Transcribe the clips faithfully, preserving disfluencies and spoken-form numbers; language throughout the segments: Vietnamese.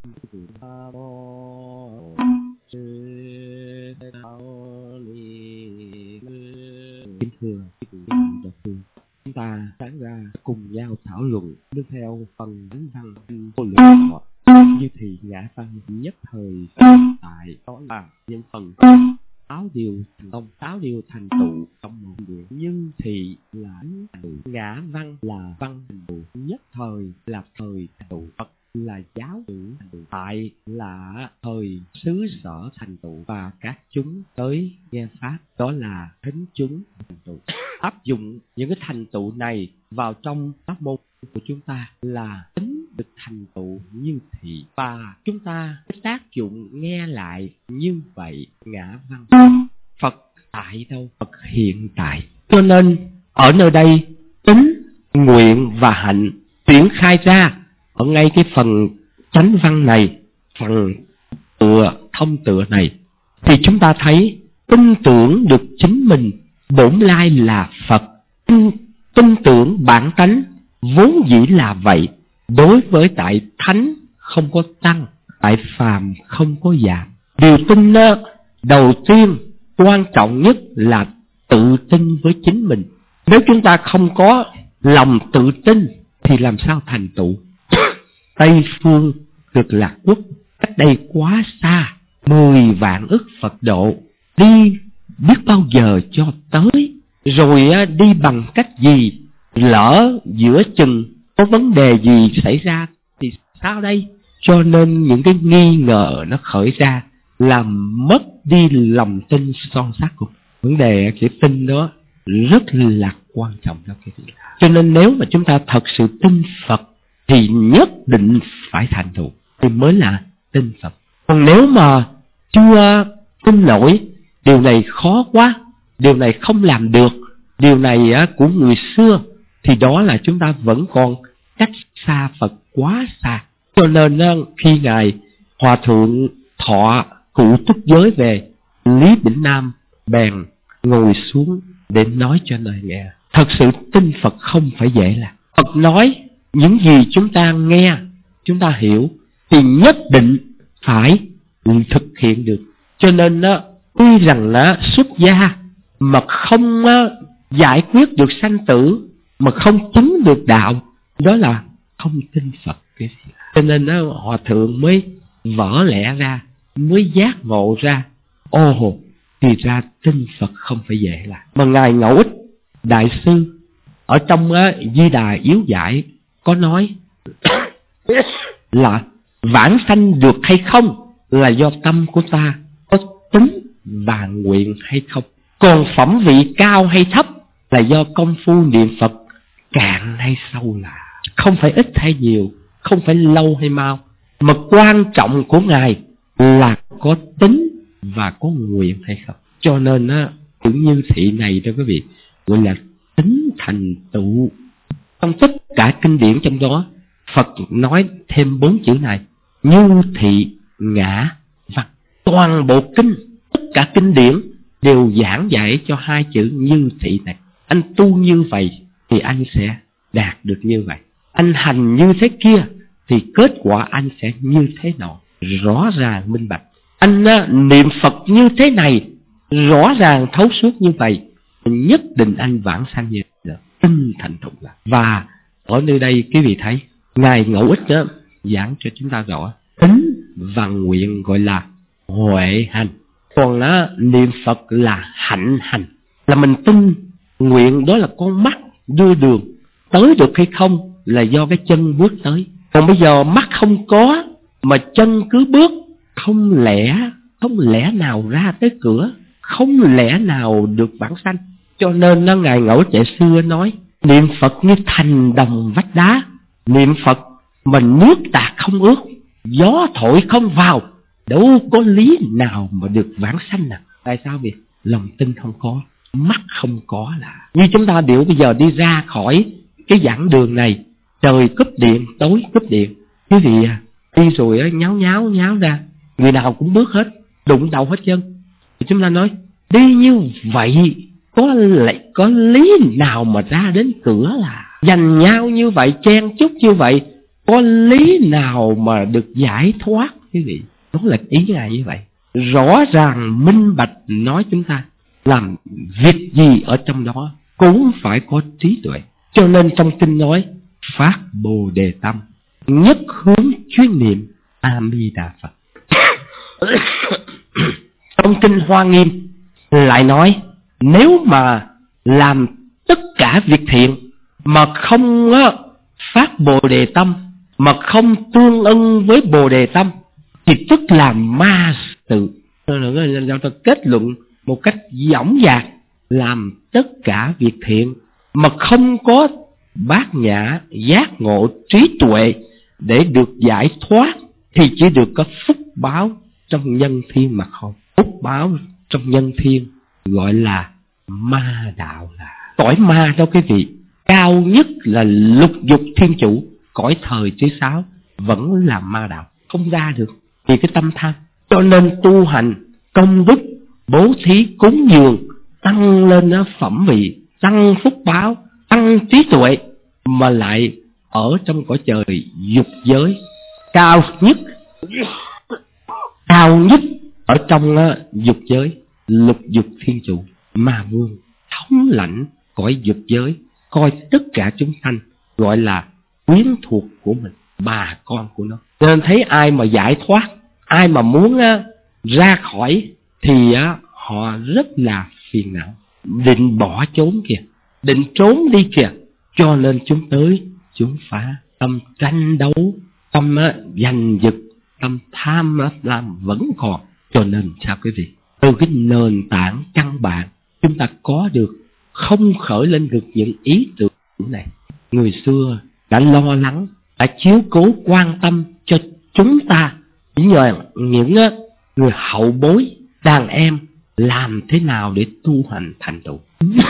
Kính thưa quý vị đạo sư, chúng ta sáng ra cùng nhau thảo luận nương theo phần thánh văn vô lượng thọ như thì ngã văn nhất thời tại, đó là những phần sáu điều thành công, sáu điều thành tựu trong một điều. Nhưng thì là ngã văn là văn thành tựu, nhất thời là thời thành tựu, Phật là giáo chủ thành tựu, tại là thời xứ sở thành tựu, và các chúng tới nghe pháp đó là thính chúng thành tựu. Áp dụng những cái thành tựu này vào trong pháp môn của chúng ta là tính được thành tựu như thị, và chúng ta tác dụng nghe lại như vậy. Ngã văn Phật tại đâu? Phật hiện tại. Cho nên ở nơi đây tính, nguyện và hạnh triển khai ra ở ngay cái phần chánh văn này, phần tựa thông tựa này, thì chúng ta thấy tin tưởng được chính mình bổn lai là Phật, tin, tin tưởng bản tánh vốn dĩ là vậy. Đối với tại thánh không có tăng, tại phàm không có giảm. Điều tin đó, đầu tiên quan trọng nhất là tự tin với chính mình. Nếu chúng ta không có lòng tự tin thì làm sao thành tựu? Tây phương Cực Lạc Quốc cách đây quá xa, mười vạn ức Phật độ, đi biết bao giờ cho tới, rồi đi bằng cách gì? Lỡ giữa chừng có vấn đề gì xảy ra thì sao đây? Cho nên những cái nghi ngờ nó khởi ra, làm mất đi lòng tin son sắt của vấn đề. Cái tin đó rất là quan trọng đó. Cho nên nếu mà chúng ta thật sự tin Phật thì nhất định phải thành tựu thì mới là tin Phật. Còn nếu mà chưa tin nổi, điều này khó quá, điều này không làm được, điều này của người xưa, thì đó là chúng ta vẫn còn cách xa Phật quá xa. Cho nên khi Ngài Hòa Thượng Thọ Cụ Túc Giới về, Lý Bỉnh Nam bèn ngồi xuống để nói cho đời nghe. Thật sự tin Phật không phải dễ là. Phật nói những gì chúng ta nghe, chúng ta hiểu thì nhất định phải thực hiện được. Cho nên đó, tuy rằng là xuất gia mà không giải quyết được sanh tử, mà không chứng được đạo, đó là không tin Phật. Cho nên đó, Hòa Thượng mới vỡ lẽ ra, mới giác ngộ ra, ô hồ, thì ra tin Phật không phải dễ là. Mà Ngài Ngẫu Ích Đại Sư ở trong uh, Di Đà Yếu Giải có nói là vãng sanh được hay không là do tâm của ta có tính và nguyện hay không. Còn phẩm vị cao hay thấp là do công phu niệm Phật cạn hay sâu là. Không phải ít hay nhiều, không phải lâu hay mau, mà quan trọng của Ngài là có tính và có nguyện hay không. Cho nên á, chữ như thị này đó quý vị, gọi là tính thành tựu. Trong tất cả kinh điển trong đó, Phật nói thêm bốn chữ này: như thị ngã văn. Toàn bộ kinh, tất cả kinh điển đều giảng dạy cho hai chữ như thị này. Anh tu như vậy thì anh sẽ đạt được như vậy, anh hành như thế kia thì kết quả anh sẽ như thế nọ, rõ ràng minh bạch. Anh niệm Phật như thế này, rõ ràng thấu suốt như vậy, nhất định anh vãng sanh như vậy. Tinh thành thục là. Và ở nơi đây quý vị thấy Ngài Ngẫu Ích đó giảng cho chúng ta rõ tính và nguyện gọi là huệ hành, còn đó, niệm Phật là hạnh hành, là mình tin. Nguyện đó là con mắt đưa đường, tới được hay không là do cái chân bước tới. Còn bây giờ mắt không có mà chân cứ bước, không lẽ không lẽ nào ra tới cửa, không lẽ nào được vãng sanh. Cho nên nó Ngài Ngẫu Ích Đại Sư nói niệm Phật như thành đồng vách đá, niệm Phật mà nước tạt không ướt, gió thổi không vào, đâu có lý nào mà được vãng sanh nào. Tại sao vậy? Lòng tin không có, mắt không có là. Như chúng ta điệu bây giờ đi ra khỏi cái giảng đường này, trời cúp điện, tối cúp điện, quý vị à, đi rồi nháo nháo nháo ra, người nào cũng bước hết, đụng đầu hết chân. Thì chúng ta nói đi như vậy có lại có lý nào mà ra đến cửa là. Giành nhau như vậy, chen chúc như vậy, có lý nào mà được giải thoát quý vị? Đó là ý Ngài như vậy. Rõ ràng minh bạch nói chúng ta làm việc gì ở trong đó cũng phải có trí tuệ. Cho nên trong kinh nói phát Bồ Đề tâm, nhất hướng chuyên niệm A Di Đà Phật. Trong kinh Hoa Nghiêm lại nói nếu mà làm tất cả việc thiện mà không phát Bồ Đề tâm, mà không tương ưng với Bồ Đề tâm, thì tức là ma tự. Chúng ta kết luận một cách dõng dạc, làm tất cả việc thiện mà không có bát nhã giác ngộ trí tuệ để được giải thoát thì chỉ được có phúc báo trong nhân thiên mà không. Phúc báo trong nhân thiên gọi là ma đạo, là cõi ma đâu quý vị. Cao nhất là lục dục thiên chủ, cõi thời thứ sáu vẫn là ma đạo, không ra được vì cái tâm tham. Cho nên tu hành công đức, bố thí cúng dường, tăng lên phẩm vị, tăng phúc báo, tăng trí tuệ, mà lại ở trong cõi trời dục giới cao nhất. Cao nhất ở trong dục giới, lục dục thiên chủ, ma vương thống lãnh cõi dục giới, coi tất cả chúng sanh gọi là quyến thuộc của mình, bà con của nó. Nên thấy ai mà giải thoát, ai mà muốn ra khỏi thì họ rất là phiền não, định bỏ trốn kìa, định trốn đi kìa. Cho nên chúng tới chúng phá, tâm tranh đấu, tâm giành giật, tâm tham lam vẫn còn. Cho nên sao quý vị, từ cái nền tảng căn bản chúng ta có được, không khởi lên được những ý tưởng này. Người xưa đã lo lắng, đã chiếu cố quan tâm cho chúng ta, chỉ nhờ những người hậu bối đàn em làm thế nào để tu hành thành tựu,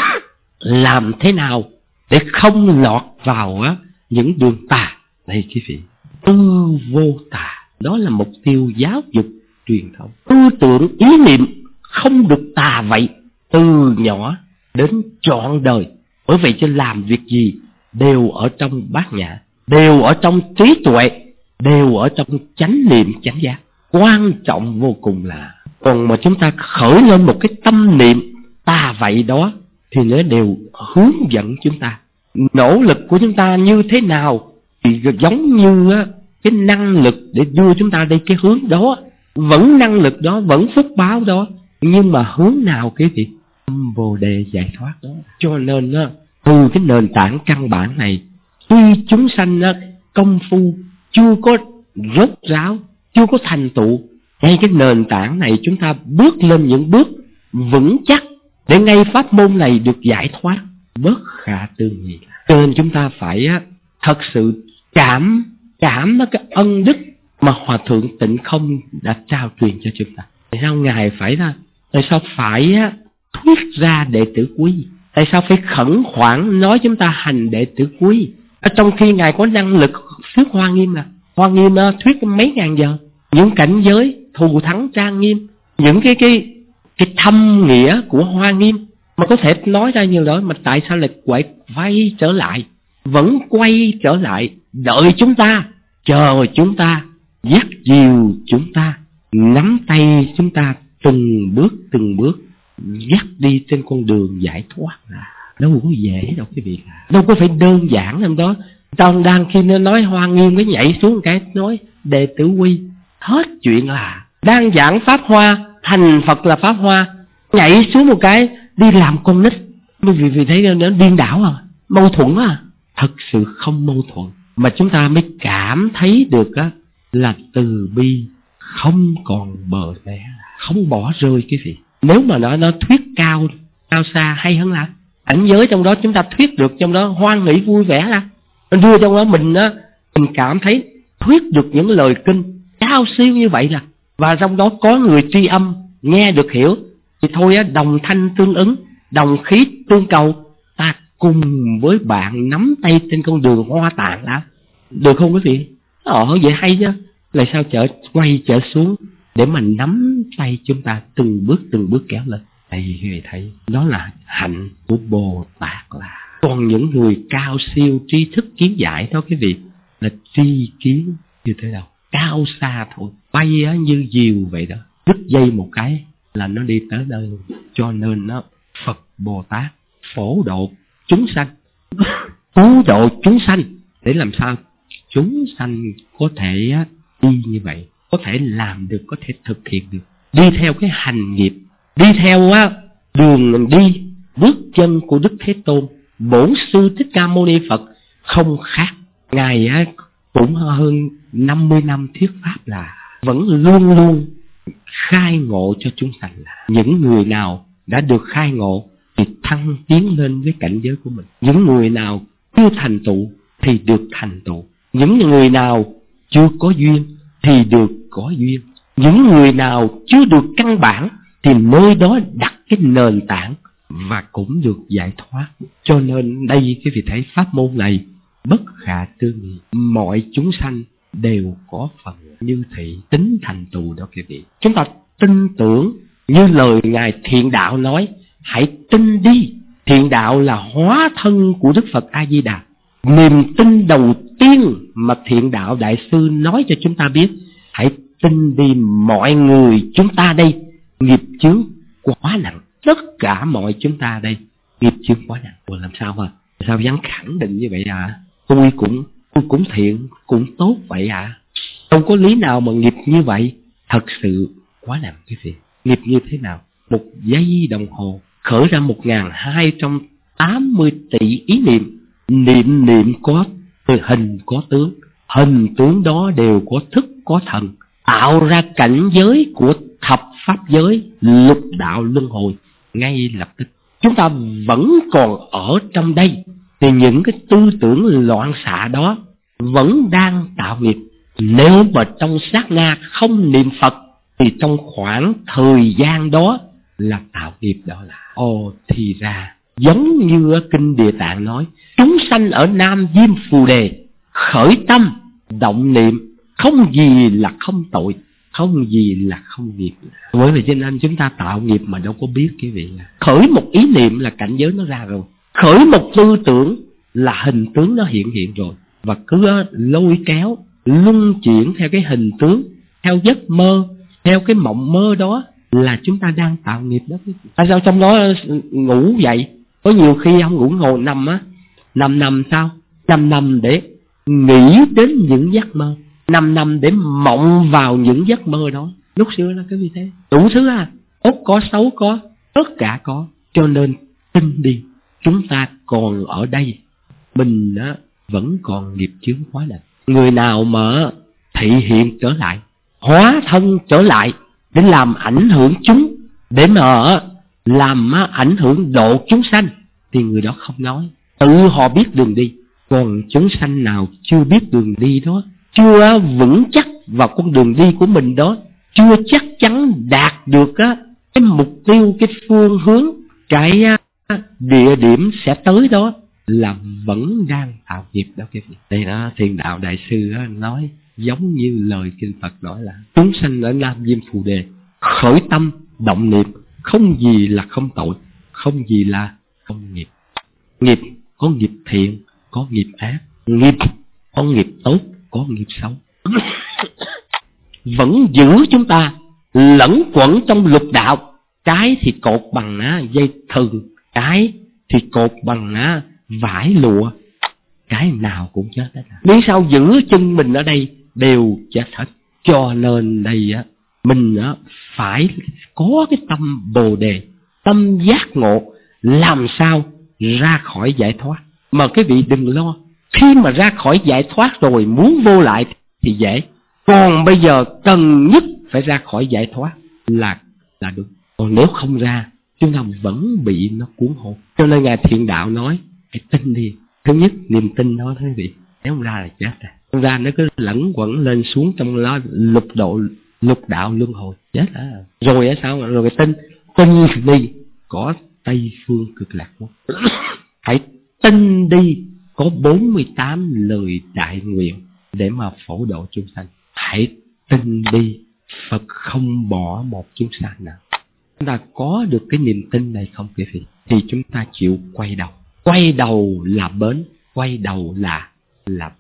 làm thế nào để không lọt vào những đường tà. Đây quý vị, tư vô tà, đó là mục tiêu giáo dục truyền thống. Tư tưởng ý niệm không được tà vậy, từ nhỏ đến trọn đời. Bởi vậy cho làm việc gì đều ở trong bát nhã, đều ở trong trí tuệ, đều ở trong chánh niệm chánh giác. Quan trọng vô cùng là, còn mà chúng ta khởi lên một cái tâm niệm tà vậy đó thì nó đều hướng dẫn chúng ta. Nỗ lực của chúng ta như thế nào thì giống như cái năng lực để đưa chúng ta đi cái hướng đó, vẫn năng lực đó, vẫn phúc báo đó, nhưng mà hướng nào cái gì? Tâm Bồ Đề giải thoát đó. Cho nên từ cái nền tảng căn bản này, tuy chúng sanh công phu chưa có rốt ráo, chưa có thành tựu, ngay cái nền tảng này chúng ta bước lên những bước vững chắc để ngay pháp môn này được giải thoát, bất khả tư nghị. Cho nên chúng ta phải thật sự cảm cảm cái ân đức mà Hòa Thượng Tịnh Không đã trao truyền cho chúng ta. Tại sao Ngài phải ra? Tại sao phải thuyết ra đệ tử quy? Tại sao phải khẩn khoản nói chúng ta hành đệ tử quy? Ở trong khi Ngài có năng lực thuyết Hoa Nghiêm, là Hoa Nghiêm thuyết mấy ngàn giờ, những cảnh giới thù thắng trang nghiêm, những cái cái cái thâm nghĩa của Hoa Nghiêm mà có thể nói ra nhiều đó, mà tại sao lại quay quay trở lại, vẫn quay trở lại đợi chúng ta, chờ chúng ta, dắt dìu chúng ta, nắm tay chúng ta từng bước từng bước dắt đi trên con đường giải thoát. Là đâu có dễ đâu quý vị, đâu có phải đơn giản đâu đó. Tao đang khi nó nói Hoa Nghiêm cái nhảy xuống cái nói đệ tử quy, hết chuyện. Là đang giảng pháp Hoa, thành Phật là pháp Hoa, nhảy xuống một cái đi làm con nít, vì vì thấy nó điên đảo à, mâu thuẫn à. Thật sự không mâu thuẫn, mà chúng ta mới cảm thấy được á là từ bi không còn bờ bẻ, không bỏ rơi cái gì. Nếu mà nó nó thuyết cao cao xa hay hơn là cảnh giới trong đó chúng ta thuyết được, trong đó hoan hỷ vui vẻ, là đưa trong đó mình á, mình cảm thấy thuyết được những lời kinh cao siêu như vậy, là và trong đó có người tri âm nghe được hiểu thì thôi á, đồng thanh tương ứng, đồng khí tương cầu, ta cùng với bạn nắm tay trên con đường Hoa Tạng đã, được không quý vị? Ờ vậy hay chứ, lại sao chở quay trở xuống để mình nắm tay chúng ta từng bước từng bước kéo lên. Đây quý vị thấy, đó là hạnh của Bồ Tát. Là còn những người cao siêu trí thức kiến giải đó quý vị, là tri kiến như thế nào, cao xa thôi, bay á, như diều vậy đó, đứt dây một cái là nó đi tới nơi luôn. Cho nên nó Phật Bồ Tát phổ độ chúng sanh, cứu độ chúng sanh để làm sao chúng sanh có thể đi như vậy, có thể làm được, có thể thực hiện được, đi theo cái hành nghiệp, đi theo á, đường đi bước chân của Đức Thế Tôn. Bổn Sư Thích Ca Mâu Ni Phật không khác, Ngài á, cũng hơn năm mươi năm thuyết pháp là vẫn luôn luôn khai ngộ cho chúng sanh. Là những người nào đã được khai ngộ thì thăng tiến lên với cảnh giới của mình, những người nào chưa thành tựu thì được thành tựu, những người nào chưa có duyên thì được có duyên, những người nào chưa được căn bản thì nơi đó đặt cái nền tảng và cũng được giải thoát. Cho nên đây, cái vị thấy pháp môn này bất khả tư nghị, mọi chúng sanh đều có phần như thị tính thành tựu đó quý vị. Chúng ta tin tưởng như lời Ngài Thiện Đạo nói, hãy tin đi. Thiện Đạo là hóa thân của Đức Phật A Di Đà. Niềm tin đầu tiên mà Thiện Đạo Đại Sư nói cho chúng ta biết, hãy tin đi mọi người chúng ta đây, nghiệp chướng quá nặng. Tất cả mọi chúng ta đây, nghiệp chướng quá nặng. Ủa làm sao mà, sao dám khẳng định như vậy à? Tôi cũng, tôi cũng thiện, cũng tốt vậy à? Không có lý nào mà nghiệp như vậy. Thật sự quá nặng cái gì? Nghiệp như thế nào? Một giây đồng hồ khởi ra một nghìn hai trăm tám mươi tỷ ý niệm. Niệm niệm có hình có tướng, hình tướng đó đều có thức có thần, tạo ra cảnh giới của thập pháp giới, lục đạo luân hồi ngay lập tức. Chúng ta vẫn còn ở trong đây thì những cái tư tưởng loạn xạ đó vẫn đang tạo nghiệp. Nếu mà trong sát na không niệm Phật thì trong khoảng thời gian đó là tạo nghiệp đó là. Ồ, thì ra giống như Kinh Địa Tạng nói, chúng sanh ở Nam Diêm Phù Đề khởi tâm động niệm, không gì là không tội, không gì là không nghiệp. Bởi vì cho nên chúng ta tạo nghiệp mà đâu có biết cái vị. Khởi một ý niệm là cảnh giới nó ra rồi, khởi một tư tưởng là hình tướng nó hiện hiện rồi, và cứ lôi kéo luân chuyển theo cái hình tướng, theo giấc mơ, theo cái mộng mơ đó là chúng ta đang tạo nghiệp đó. Tại sao trong đó ngủ vậy? Có nhiều khi không ngủ ngồi nằm á, nằm nằm sao? Nằm nằm để nghĩ đến những giấc mơ, nằm nằm để mộng vào những giấc mơ đó. Lúc xưa là cái gì thế? Đủ thứ à, tốt có xấu có, tất cả có. Cho nên tin đi, chúng ta còn ở đây, mình á vẫn còn nghiệp chướng quá nặng. Người nào mà thị hiện trở lại, hóa thân trở lại để làm ảnh hưởng chúng, để mà làm ảnh hưởng độ chúng sanh, thì người đó không nói, tự họ biết đường đi. Còn chúng sanh nào chưa biết đường đi đó, chưa vững chắc vào con đường đi của mình đó, chưa chắc chắn đạt được á cái mục tiêu, cái phương hướng, cái địa điểm sẽ tới đó, là vẫn đang tạo nghiệp đó. Đây đó, Thiền Đạo Đại Sư nói giống như lời Kinh Phật nói là chúng sanh ở Nam Diêm Phù Đề khởi tâm động niệm, không gì là không tội, không gì là không nghiệp. Nghiệp có nghiệp thiện, có nghiệp ác, nghiệp có nghiệp tốt, có nghiệp xấu. Vẫn giữ chúng ta lẫn quẩn trong lục đạo. Cái thì cột bằng á, dây thừng, cái thì cột bằng á, vải lụa, cái nào cũng chết hết. Nếu sao giữ chân mình ở đây đều chết hết. Cho nên đây á, mình á phải có cái tâm Bồ Đề, tâm giác ngộ, làm sao ra khỏi giải thoát. Mà cái vị đừng lo, khi mà ra khỏi giải thoát rồi muốn vô lại thì dễ. Còn bây giờ cần nhất phải ra khỏi giải thoát là là đúng. Còn nếu không ra, chúng ta vẫn bị nó cuốn hút. Cho nên Ngài Thiện Đạo nói, hãy tin đi. Thứ nhất, niềm tin đó quý vị. Nếu không ra là chết rồi. Không ra nó cứ lẫn quẩn lên xuống trong đó lục độ, lục đạo luân hồi, chết à. Rồi á sao? Rồi cái tin, tin đi, có Tây Phương Cực Lạc Quốc. Hãy tin đi, có bốn mươi tám lời đại nguyện để mà phổ độ chúng sanh. Hãy tin đi, Phật không bỏ một chúng sanh nào. Chúng ta có được cái niềm tin này không quý vị, thì chúng ta chịu quay đầu. Quay đầu là bến, quay đầu là là bờ.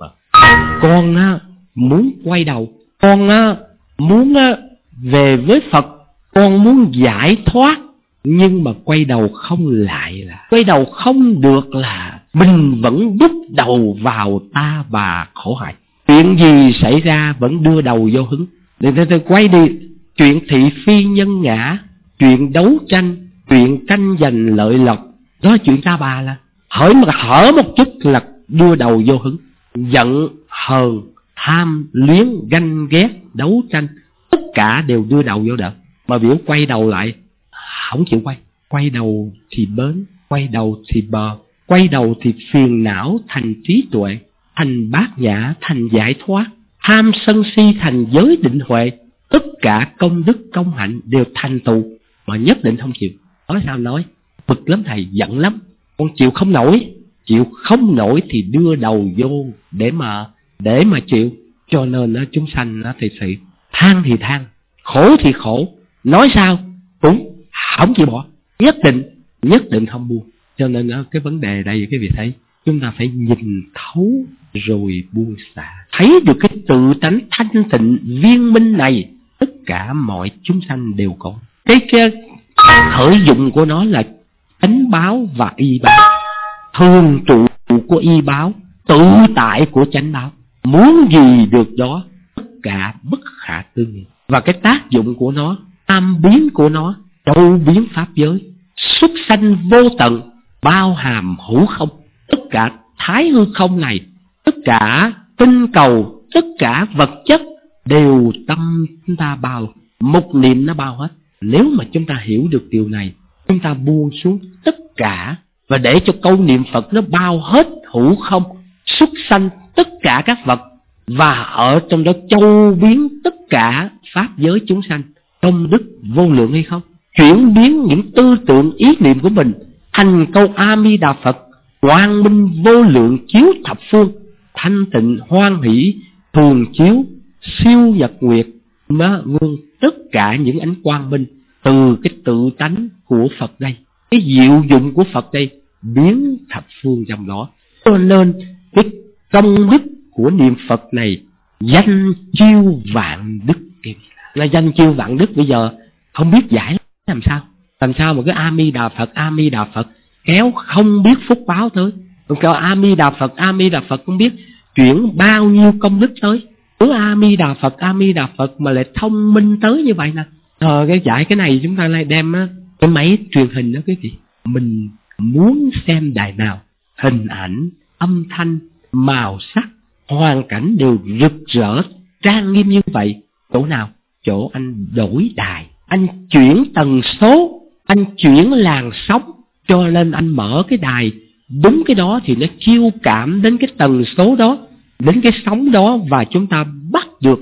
Con á muốn quay đầu, con á muốn á về với Phật, con muốn giải thoát, nhưng mà quay đầu không lại là quay đầu không được, là mình vẫn đúc đầu vào ta bà khổ hại. Chuyện gì xảy ra vẫn đưa đầu vô hứng. Để tôi quay đi, chuyện thị phi nhân ngã, chuyện đấu tranh, chuyện tranh giành lợi lộc, đó là chuyện ta bà. Là hỡi mà hở một chút là đưa đầu vô hứng. Giận, hờn, tham, luyến, ganh ghét, đấu tranh, tất cả đều đưa đầu vô đợt. Mà biểu quay đầu lại không chịu quay. Quay đầu thì bến, quay đầu thì bờ, quay đầu thì phiền não thành trí tuệ, thành bát nhã, thành giải thoát, tham sân si thành giới định huệ. Tất cả công đức công hạnh đều thành tựu, mà nhất định không chịu. Nói sao nói, bực lắm thầy, giận lắm, con chịu không nổi. Chịu không nổi thì đưa đầu vô để mà để mà chịu. Cho nên đó, chúng sanh đó, thì sự than thì than, khổ thì khổ, nói sao cũng không chịu bỏ, nhất định nhất định không buông. Cho nên đó, cái vấn đề đây cái vị thấy, chúng ta phải nhìn thấu rồi buông xả, thấy được cái tự tánh thanh tịnh viên minh này, tất cả mọi chúng sanh đều có. Cái cái khởi dụng của nó là chánh báo và y báo, thường trụ của y báo, tự tại của chánh báo. Muốn gì được đó, tất cả bất khả tư nghị. Và cái tác dụng của nó, tam biến của nó, châu biến pháp giới, xuất sanh vô tận, bao hàm hữu không. Tất cả thái hư không này, tất cả tinh cầu, tất cả vật chất đều tâm chúng ta bao, một niệm nó bao hết. Nếu mà chúng ta hiểu được điều này, chúng ta buông xuống tất cả và để cho câu niệm Phật nó bao hết hữu không, xuất sanh tất cả các vật, và ở trong đó châu biến tất cả pháp giới chúng sanh, công đức vô lượng hay không? Chuyển biến những tư tưởng ý niệm của mình thành câu A Di Đà Phật, quang minh vô lượng chiếu thập phương, thanh tịnh hoan hỷ thường chiếu siêu nhật nguyệt mà vương, tất cả những ánh quang minh từ cái tự tánh của Phật đây, cái diệu dụng của Phật đây, biến thập phương trong đó. Cho nên cái công đức của niệm Phật này danh chiêu vạn đức. Là danh chiêu vạn đức. Bây giờ không biết giải làm sao, làm sao mà cái A Di Đà Phật A Di Đà Phật kéo không biết phúc báo tới. Còn kêu A Di Đà Phật A Di Đà Phật không biết chuyển bao nhiêu công đức tới. Cứ A Di Đà Phật A Di Đà Phật mà lại thông minh tới như vậy nè. Ờ, cái giải cái này chúng ta lại đem á, cái máy truyền hình đó cái gì, mình muốn xem đài nào, hình ảnh, âm thanh, màu sắc, hoàn cảnh đều rực rỡ trang nghiêm như vậy. Chỗ nào? Chỗ anh đổi đài, anh chuyển tần số, anh chuyển làn sóng. Cho nên anh mở cái đài đúng cái đó thì nó chiêu cảm đến cái tần số đó, đến cái sóng đó, và chúng ta bắt được.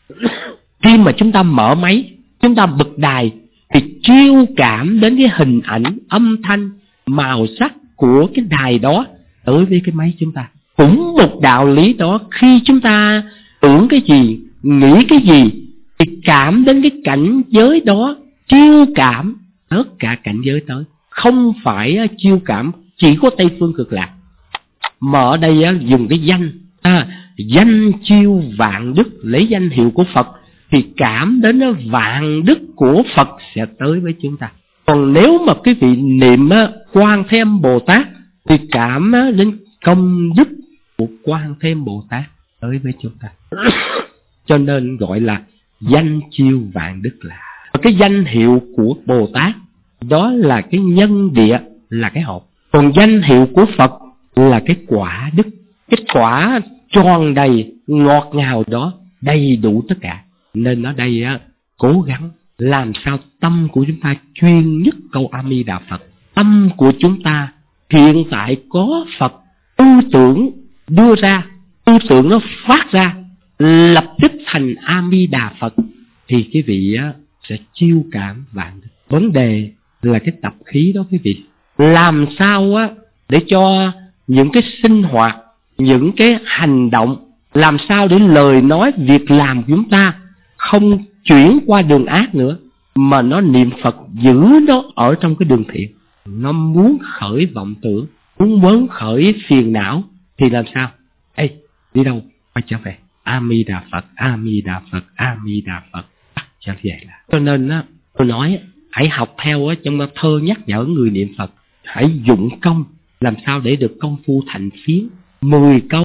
Khi mà chúng ta mở máy, chúng ta bật đài thì chiêu cảm đến cái hình ảnh, âm thanh, màu sắc của cái đài đó tới với cái máy chúng ta. Cũng một đạo lý đó, khi chúng ta tưởng cái gì, nghĩ cái gì thì cảm đến cái cảnh giới đó, chiêu cảm tất cả cảnh giới tới. Không phải chiêu cảm chỉ có Tây Phương Cực Lạc, mà ở đây dùng cái danh à, danh chiêu vạn đức, lấy danh hiệu của Phật thì cảm đến vạn đức của Phật sẽ tới với chúng ta. Còn nếu mà cái vị niệm Quan Thế Âm Bồ Tát thì cảm đến công đức của Quan Thế Âm Bồ Tát tới với chúng ta. Cho nên gọi là danh chiêu vạn đức. Là cái danh hiệu của Bồ Tát đó là cái nhân địa, là cái hộp. Còn danh hiệu của Phật là cái quả đức, cái quả tròn đầy ngọt ngào đó, đầy đủ tất cả. Nên ở đây á, cố gắng làm sao tâm của chúng ta chuyên nhất câu A Di Đà Phật. Tâm của chúng ta hiện tại có Phật, tư tưởng đưa ra, tư tưởng nó phát ra lập tức thành A Di Đà Phật thì cái vị á, sẽ chiêu cảm vạn đức. Vấn đề là cái tập khí đó quý vị. Làm sao á để cho những cái sinh hoạt, những cái hành động, làm sao để lời nói, việc làm của chúng ta không chuyển qua đường ác nữa, mà nó niệm Phật giữ nó ở trong cái đường thiện. Nó muốn khởi vọng tưởng, muốn muốn khởi phiền não thì làm sao? Ê, đi đâu? quay trở về A Di Đà Phật, A Di Đà Phật, A Di Đà Phật, trở về là. Cho nên á, tôi nói hãy học theo á, trong thơ nhắc nhở người niệm Phật hãy dụng công làm sao để được công phu thành phiến. Mười câu,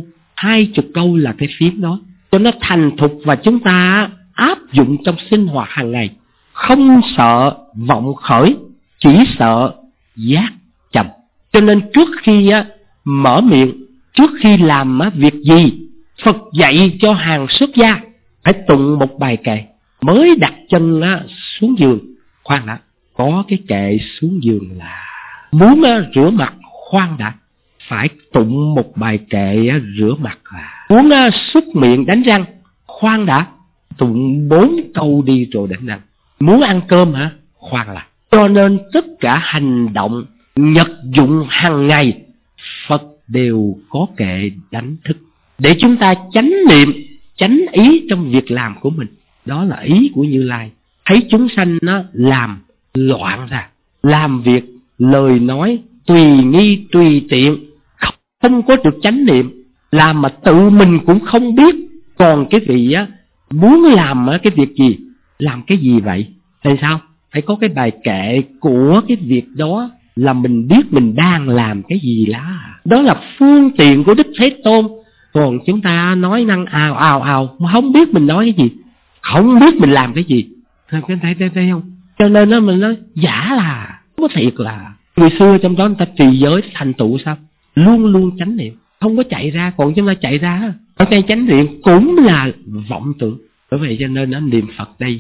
hai chục câu là cái phiến đó, cho nó thành thục và chúng ta áp dụng trong sinh hoạt hàng ngày. Không sợ vọng khởi, chỉ sợ giác chậm. Cho nên trước khi á, mở miệng, trước khi làm á, việc gì, Phật dạy cho hàng xuất gia phải tụng một bài kệ mới đặt chân á, xuống giường. Khoan đã, có cái kệ xuống giường là muốn á, rửa mặt, khoan đã, phải tụng một bài kệ á, rửa mặt. À, muốn á, súc miệng đánh răng, khoan đã, tụng bốn câu đi rồi đánh răng. Muốn ăn cơm hả, khoan là. Cho nên tất cả hành động nhật dụng hàng ngày Phật đều có kệ đánh thức để chúng ta chánh niệm, chánh ý trong việc làm của mình. Đó là ý của Như Lai. Thấy chúng sanh nó làm loạn ra, làm việc lời nói tùy nghi tùy tiện, không có được chánh niệm, làm mà tự mình cũng không biết. Còn cái vị á, muốn làm cái việc gì, làm cái gì vậy? Thì sao? Phải có cái bài kệ của cái việc đó, là mình biết mình đang làm cái gì lá. Đó là phương tiện của Đức Thế Tôn. Còn chúng ta nói năng ào ào ào, mà không biết mình nói cái gì, không biết mình làm cái gì. Thấy, thấy, thấy, thấy không? Cho nên đó mình nói giả là, không có thiệt là. Người xưa trong đó người ta trì giới thành tựu sao? Luôn luôn chánh niệm, không có chạy ra. Còn chúng ta chạy ra, ở đây chánh niệm cũng là vọng tưởng. Bởi vậy cho nên nó niệm Phật đây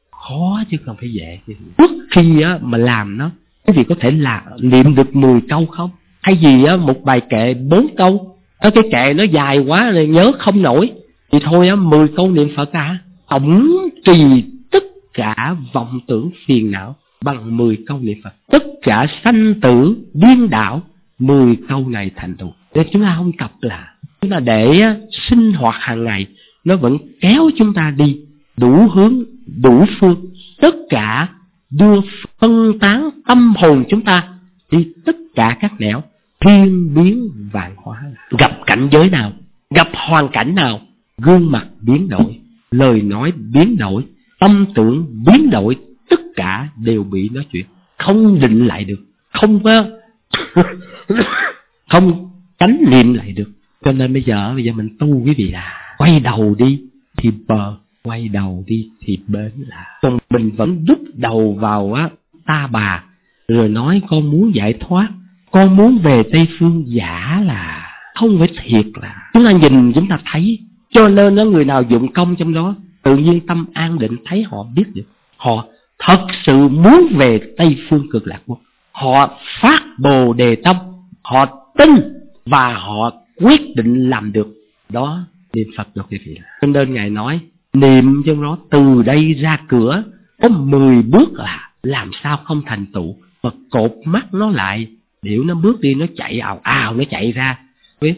khó chứ không phải dễ. Trước khi á, mà làm nó, cái gì có thể là niệm được mười câu không? Hay gì á, một bài kệ bốn câu, ở cái kệ nó dài quá này nhớ không nổi, thì thôi á, mười câu niệm Phật à. Tổng trì tất cả vọng tưởng phiền não bằng mười câu niệm Phật. Tất cả sanh tử điên đảo, mười câu này thành tựu. Nên chúng ta không cập là, chúng ta để á, sinh hoạt hàng ngày nó vẫn kéo chúng ta đi đủ hướng, đủ phương, tất cả đưa phân tán tâm hồn chúng ta đi tất cả các nẻo, thiên biến vạn hóa. Gặp cảnh giới nào, gặp hoàn cảnh nào, gương mặt biến đổi, lời nói biến đổi, tâm tưởng biến đổi, tất cả đều bị nói chuyện, không định lại được, không có không tránh niệm lại được. Cho nên bây giờ bây giờ mình tu cái gì là quay đầu đi thì bờ, quay đầu đi thì bến là. Còn mình vẫn đút đầu vào á ta bà, rồi nói con muốn giải thoát, con muốn về Tây Phương, giả là, không phải thiệt là. Chúng ta nhìn chúng ta thấy. Cho nên đó, người nào dụng công trong đó tự nhiên tâm an định, thấy họ biết được họ thật sự muốn về Tây Phương Cực Lạc Quốc. Họ phát Bồ Đề tâm, họ tin và họ quyết định làm được. Đó niệm Phật được cái gì. Cho nên Ngài nói niệm trong đó từ đây ra cửa có mười bước là làm sao không thành tựu. Mà cột mắt nó lại, nếu nó bước đi nó chạy ào ào nó chạy ra. Biết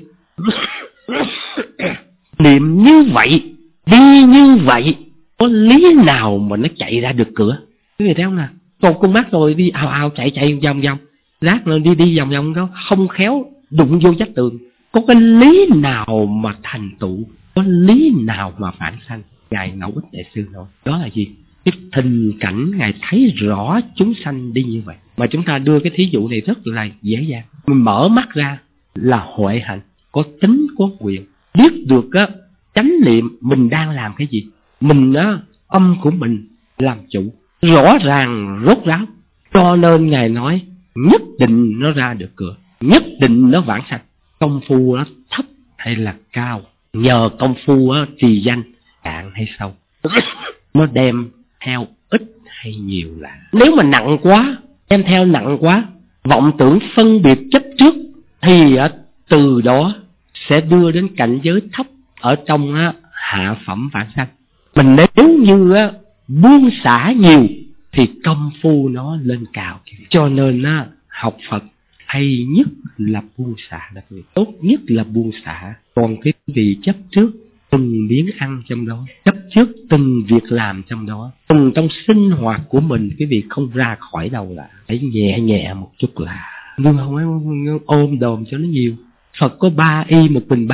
niệm như vậy, đi như vậy, có lý nào mà nó chạy ra được cửa? Quý vị thấy không nào? Cột con mắt rồi đi ào ào chạy chạy vòng vòng, lát nữa đi đi vòng vòng đó không khéo đụng vô vách tường. Có cái lý nào mà thành tựu, có lý nào mà phản sanh? Ngài Ngẫu Ích Đại Sư nói đó là gì? Cái tình cảnh Ngài thấy rõ chúng sanh đi như vậy. Mà chúng ta đưa cái thí dụ này rất là dễ dàng. Mình mở mắt ra là huệ hạnh, có tính có quyền, biết được á chánh niệm mình đang làm cái gì, mình á âm của mình làm chủ, rõ ràng rốt ráo. Cho nên Ngài nói nhất định nó ra được cửa, nhất định nó vãng sanh. Công phu nó thấp hay là cao, nhờ công phu á trì danh cạn hay sâu, nó đem theo ít hay nhiều là. Nếu mà nặng quá, đem theo nặng quá, vọng tưởng phân biệt chấp trước, thì á, từ đó sẽ đưa đến cảnh giới thấp ở trong á, hạ phẩm vãng sanh. Mình nếu như á, buông xả nhiều thì công phu nó lên cao. Cho nên á, học Phật hay nhất là buông xả, đặc biệt tốt nhất là buông xả. Còn cái gì chấp trước từng miếng ăn trong đó, chấp trước từng việc làm trong đó, từng trong sinh hoạt của mình, cái việc không ra khỏi đầu là phải nhẹ nhẹ một chút là. Nhưng không phải ôm đồm cho nó nhiều. Phật có ba y một bình bát,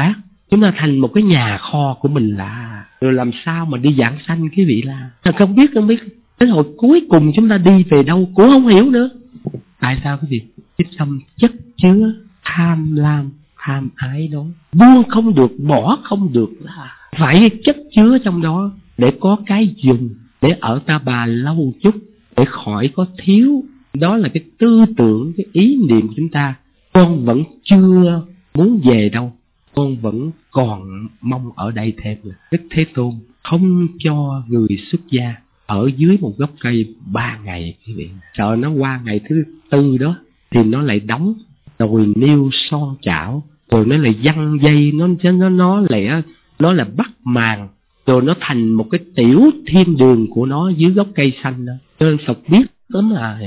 Chúng ta thành một cái nhà kho của mình là, rồi làm sao mà đi giảng sanh quý vị là không biết, không biết đến hồi cuối cùng chúng ta đi về đâu cũng không hiểu nữa. Tại sao quý vị? Cái tâm chất chứa tham lam, tham ái đó, buông không được, bỏ không được, là phải chất chứa trong đó để có cái dùng, để ở Ta Bà lâu chút, để khỏi có thiếu. Đó là cái tư tưởng, cái ý niệm của chúng ta. Con vẫn chưa muốn về đâu, con vẫn còn mong ở đây thêm. Đức Thế Tôn không cho người xuất gia ở dưới một gốc cây ba ngày quý vị, sợ nó qua ngày thứ tư đó thì nó lại đóng, rồi niêu son chảo, rồi nó lại văng dây, nó nó nó lại nó là bắt màn, rồi nó thành một cái tiểu thiên đường của nó dưới gốc cây xanh đó. Cho nên Phật biết lắm là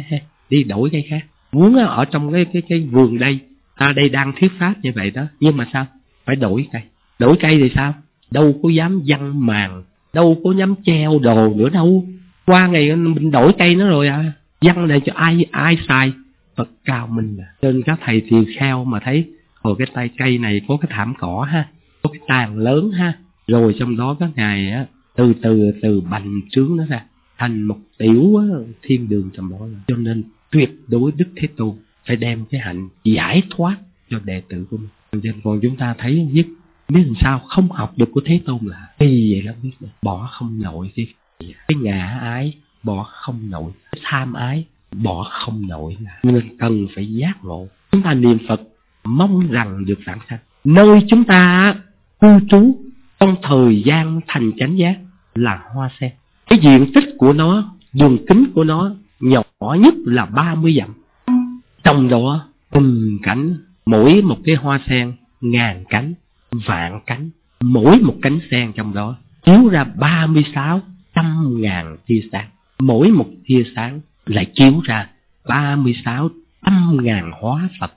đi đổi cây khác, muốn ở trong cái cái cái vườn đây, ta đây đang thuyết pháp như vậy đó, nhưng mà sao phải đổi cây? Đổi cây thì sao? Đâu có dám văng màn, đâu có dám treo đồ nữa đâu. Qua ngày mình đổi cây nó rồi à, văng này cho ai ai xài? Phật cao minh à. Trên các thầy tỳ kheo mà thấy hồi cái tay cây này có cái thảm cỏ ha, có cái tàn lớn ha, rồi trong đó các ngài á từ từ từ bành trướng nó ra thành một tiểu á, thiên đường trong đó. Cho nên tuyệt đối Đức Thế Tôn phải đem cái hạnh giải thoát cho đệ tử của mình. Cho nên còn chúng ta thấy nhất biết làm sao không học được của Thế Tôn là kỳ vậy lắm, biết này. Bỏ không nổi cái cái ngã ái, bỏ không nổi cái tham ái, bỏ không nổi là nên cần phải giác ngộ. Chúng ta niệm Phật mong rằng được vãng sanh. Nơi chúng ta cư trú trong thời gian thành chánh giác là hoa sen. Cái diện tích của nó, đường kính của nó nhỏ nhất là ba mươi dặm. Trong đó từng cánh, mỗi một cái hoa sen ngàn cánh, vạn cánh, mỗi một cánh sen trong đó chiếu ra ba mươi sáu trăm ngàn tia sáng. Mỗi một tia sáng lại chiếu ra ba mươi sáu trăm ngàn hóa Phật.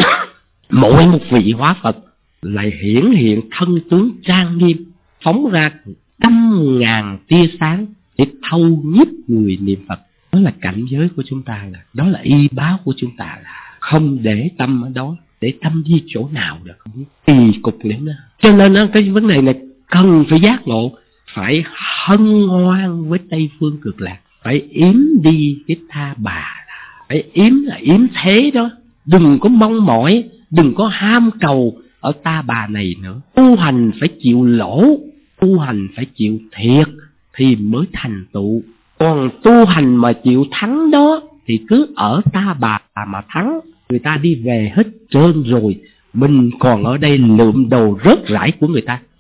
Mỗi một vị hóa Phật lại hiển hiện thân tướng trang nghiêm, phóng ra trăm ngàn tia sáng để thâu nhiếp người niệm Phật. Đó là cảnh giới của chúng ta, là đó là y báo của chúng ta, là không để tâm ở đó, để tâm đi chỗ nào được, không biết kỳ cục lắm đó. Cho nên cái vấn đề này cần phải giác ngộ, phải hân hoan với Tây Phương Cực Lạc, phải yếm đi cái Ta Bà, phải yếm là yếm thế đó. Đừng có mong mỏi, đừng có ham cầu ở Ta Bà này nữa. Tu hành phải chịu lỗ, tu hành phải chịu thiệt thì mới thành tựu. Còn tu hành mà chịu thắng đó thì cứ ở Ta Bà mà thắng. Người ta đi về hết trơn rồi, mình còn ở đây lượm đồ rớt rãi của người ta.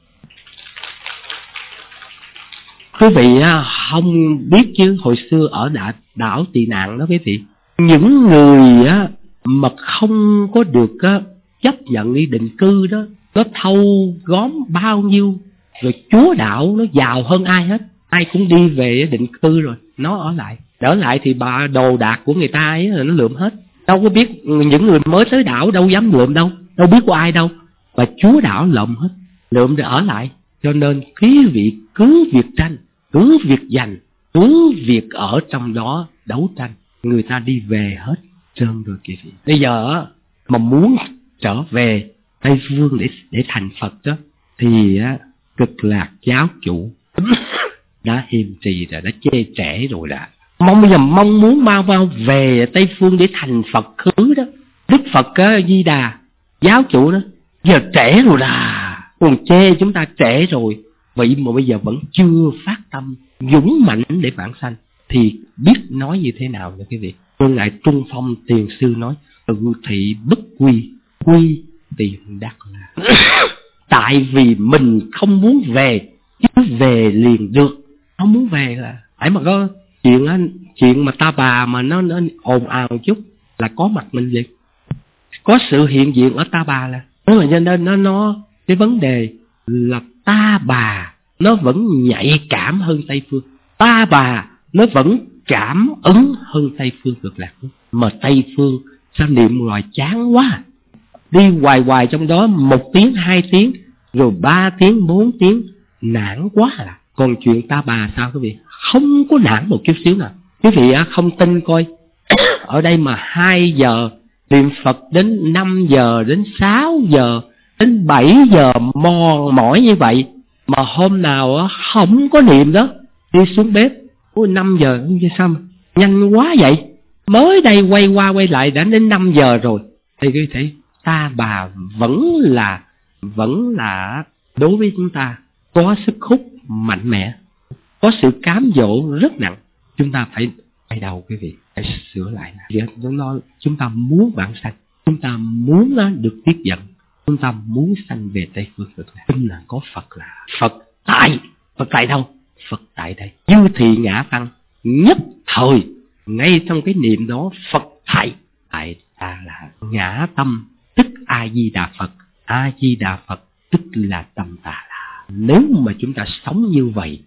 Quý vị không biết chứ, hồi xưa ở đảo, đảo tị nạn đó quý vị, những người á mà không có được á, chấp nhận đi định cư đó, nó thâu góm bao nhiêu, rồi chúa đảo nó giàu hơn ai hết, ai cũng đi về định cư rồi, nó ở lại. Ở lại thì bà đồ đạc của người ta ấy là nó lượm hết. Đâu có biết, những người mới tới đảo đâu dám lượm đâu, đâu biết có ai đâu. Và chúa đảo lượm hết, lượm để ở lại. Cho nên quý vị cứ việc tranh, cứ việc giành, cứ việc ở trong đó đấu tranh, người ta đi về hết trơn rồi kìa. Bây giờ mà muốn trở về Tây Phương để để thành Phật đó, thì á, Cực Lạc giáo chủ đã hiềm trì rồi, đã chê trễ rồi đã. Mong bây giờ mong muốn mau mau về Tây Phương để thành Phật khứ đó. Đức Phật á, Di Đà giáo chủ đó, giờ trễ rồi là còn chê chúng ta trễ rồi. Vậy mà bây giờ vẫn chưa phát tâm dũng mạnh để vãng sanh thì biết nói như thế nào nữa quý vị. Ngài Ngài Trung Phong Tiền Sư nói tự thị bất quy, quy tiền đắc là. Tại vì mình không muốn về, chứ về liền được. Không muốn về là phải mà có chuyện á, chuyện mà Ta Bà mà nó, nó ồn ào một chút là có mặt mình liền, có sự hiện diện ở Ta Bà là. Đó là cho nên nó nó cái vấn đề là Ta Bà nó vẫn nhạy cảm hơn Tây Phương, Ta Bà nó vẫn cảm ứng hơn Tây Phương Cực Lạc. Mà Tây Phương sao niệm hoài chán quá, đi hoài hoài trong đó một tiếng hai tiếng rồi ba tiếng bốn tiếng nản quá à. Còn chuyện Ta Bà sao quý vị, không có nản một chút xíu nào. Quý vị không tin coi ở đây mà hai giờ niệm Phật đến năm giờ đến sáu giờ đến bảy giờ mòn mỏi như vậy, mà hôm nào không có niệm đó, đi xuống bếp, ôi năm giờ như sao mà nhanh quá vậy, mới đây quay qua quay lại đã đến năm giờ rồi. Thì quý thấy ta bà vẫn là vẫn là đối với chúng ta có sức hút mạnh mẽ, có sự cám dỗ rất nặng. Chúng ta phải quay đầu quý vị, phải sửa lại. Nó, chúng ta muốn vãng sanh, chúng ta muốn nó được tiết dẫn, chúng ta muốn sanh về Tây Phương Cực Lạc. Tin là có Phật, là Phật tại. Phật tại đâu? Phật tại đây. Như thị ngã tăng, nhất thời ngay trong cái niệm đó Phật tại. Tại ta là ngã tâm, tức A Di Đà Phật. A Di Đà Phật tức là tâm ta là. Nếu mà chúng ta sống như vậy,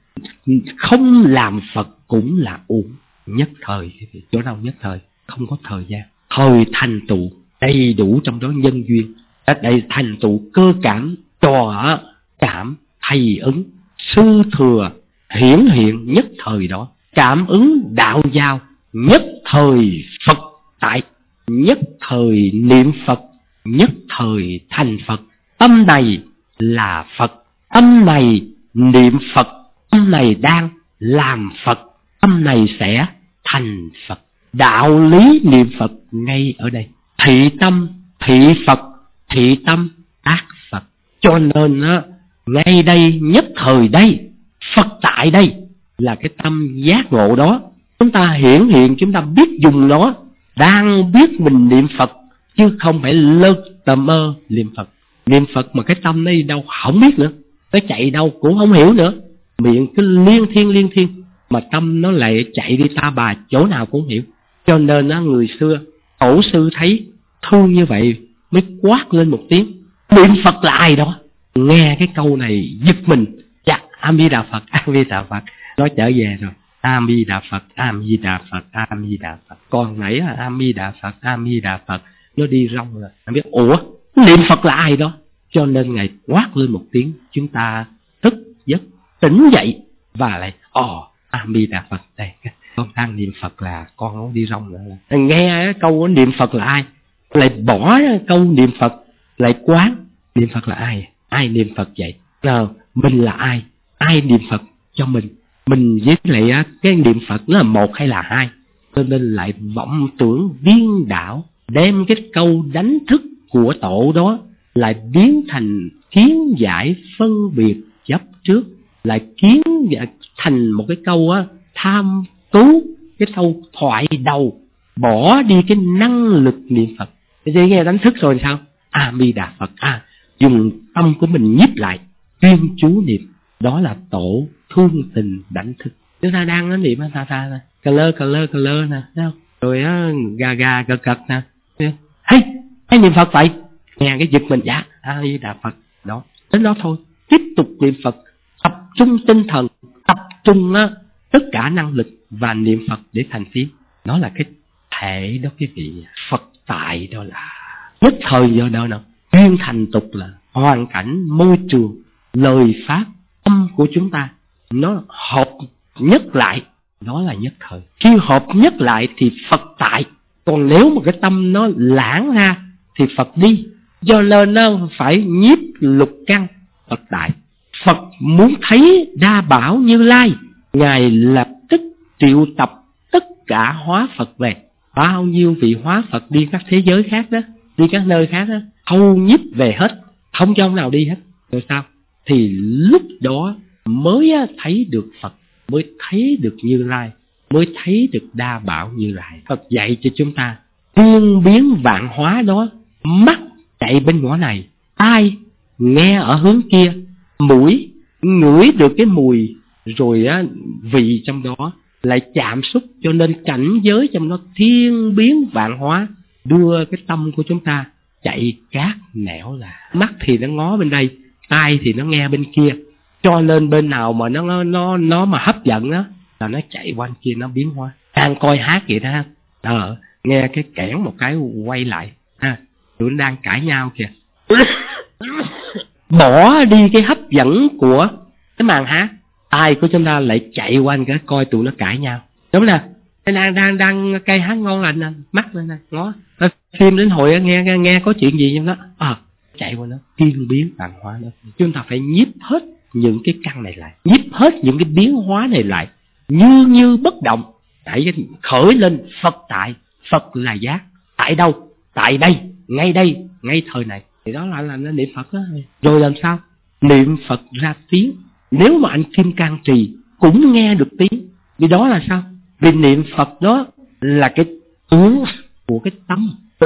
không làm Phật cũng là uổng. Nhất thời, chỗ nào nhất thời? Không có thời gian. Thời thành tựu đầy đủ trong đó nhân duyên, đây thành tựu cơ cảm, trò cảm, thầy ứng, sư thừa hiển hiện nhất thời đó. Cảm ứng đạo giao, nhất thời Phật tại, nhất thời niệm Phật, nhất thời thành Phật. Tâm này là Phật, tâm này niệm Phật, tâm này đang làm Phật, tâm này sẽ thành Phật. Đạo lý niệm Phật ngay ở đây. Thị tâm, thị Phật, thị tâm, tác Phật. Cho nên á, ngay đây, nhất thời đây, Phật tại đây là cái tâm giác ngộ đó. Chúng ta hiển hiện, chúng ta biết dùng nó, đang biết mình niệm Phật, chứ không phải lơ tầm mơ niệm Phật. Niệm Phật mà cái tâm nó đi đâu không biết nữa, nó chạy đâu cũng không hiểu nữa. Miệng cứ liên thiên liên thiên, mà tâm nó lại chạy đi ta bà chỗ nào cũng hiểu. Cho nên á, người xưa tổ sư thấy thương như vậy mới quát lên một tiếng, niệm Phật là ai đó. Nghe cái câu này giật mình, dạ A Di Đà Phật, A Di Đà Phật. Nó trở về rồi, A Di Đà Phật, A Di Đà Phật, A Di Đà Phật. Còn nãy là A Di Đà Phật, A Di Đà Phật, nó đi rong rồi. Anh biết ủa niệm Phật là ai đó. Cho nên ngài quát lên một tiếng, chúng ta thức giấc tỉnh dậy và lại ồ A Di Đà Phật, đây con đang niệm Phật là con không đi rong nữa. Nghe câu niệm Phật là ai, lại bỏ câu niệm Phật, lại quán niệm Phật là ai, ai niệm Phật vậy. Nào mình là ai, ai niệm Phật cho mình, mình với lại cái niệm Phật nó là một hay là hai. Cho nên lại vọng tưởng điên đảo, đem cái câu đánh thức của tổ đó lại biến thành kiến giải phân biệt chấp trước, lại kiến thành một cái câu á, tham tú, cái câu thoại đầu, bỏ đi cái năng lực niệm Phật. Thế nghe đánh thức rồi sao? A Di Đà Phật, à, dùng tâm của mình nhíp lại, chuyên chú niệm, đó là tổ thương tình đánh thức. Chúng ta đang nó niệm ta ta cà lơ cà lơ cà lơ nè, thấy không? Rồi á gà gà cật cật nè, hay hay niệm Phật vậy, nghe cái giật mình, dạ A Di Đà Phật, đó đến đó thôi. Tiếp tục niệm Phật, tập trung tinh thần, tập trung á, tất cả năng lực và niệm Phật để thành tiếng. Đó là cái thể đó quý vị. Phật tại đó là nhất thời giờ đâu nào, duyên thành tục là hoàn cảnh, môi trường, lời pháp, tâm của chúng ta nó hợp nhất lại, đó là nhất thời. Khi hợp nhất lại thì Phật tại. Còn nếu mà cái tâm nó lãng ra thì Phật đi. Do nên nó phải nhiếp lục căn, Phật tại. Phật muốn thấy Đa Bảo Như Lai, ngài lập tức triệu tập tất cả hóa Phật về. Bao nhiêu vị hóa Phật đi các thế giới khác đó, đi các nơi khác đó, thâu nhiếp về hết, không cho ông nào đi hết. Rồi sao? Thì lúc đó mới thấy được Phật, mới thấy được Như Lai, mới thấy được Đa Bảo Như Lai. Phật dạy cho chúng ta tương biến vạn hóa đó. Mắt chạy bên ngõ này, tai nghe ở hướng kia, mũi ngửi được cái mùi, rồi á, vị trong đó lại chạm xúc. Cho nên cảnh giới trong đó thiên biến vạn hóa, đưa cái tâm của chúng ta chạy các nẻo là. Mắt thì nó ngó bên đây, tai thì nó nghe bên kia. Cho nên bên nào mà nó nó nó mà hấp dẫn đó là nó chạy qua bên kia, nó biến hóa. Đang coi hát vậy đó, ờ, nghe cái kẽn một cái quay lại ha, tụi nó đang cãi nhau kìa. Bỏ đi cái hấp dẫn của cái màn hát, tai của chúng ta lại chạy qua cái coi tụi nó cãi nhau. Đúng nè, đang đang đang cây hát ngon lành nè, mắt lên nè, ngó phim đến hồi nghe nghe nghe có chuyện gì trong đó, à, chạy qua nó, thiên biến vạn hóa nó. Chúng ta phải nhiếp hết những cái căn này lại, nhiếp hết những cái biến hóa này lại, như như bất động, đẩy khởi lên Phật tại. Phật là giác, tại đâu? Tại đây, ngay đây, ngay thời này. Thì đó là là nó niệm Phật đó. Rồi làm sao? Niệm Phật ra tiếng. Nếu mà anh Kim Cang Trì cũng nghe được tiếng, vì đó là sao? Vì niệm Phật đó là cái tướng của cái tâm.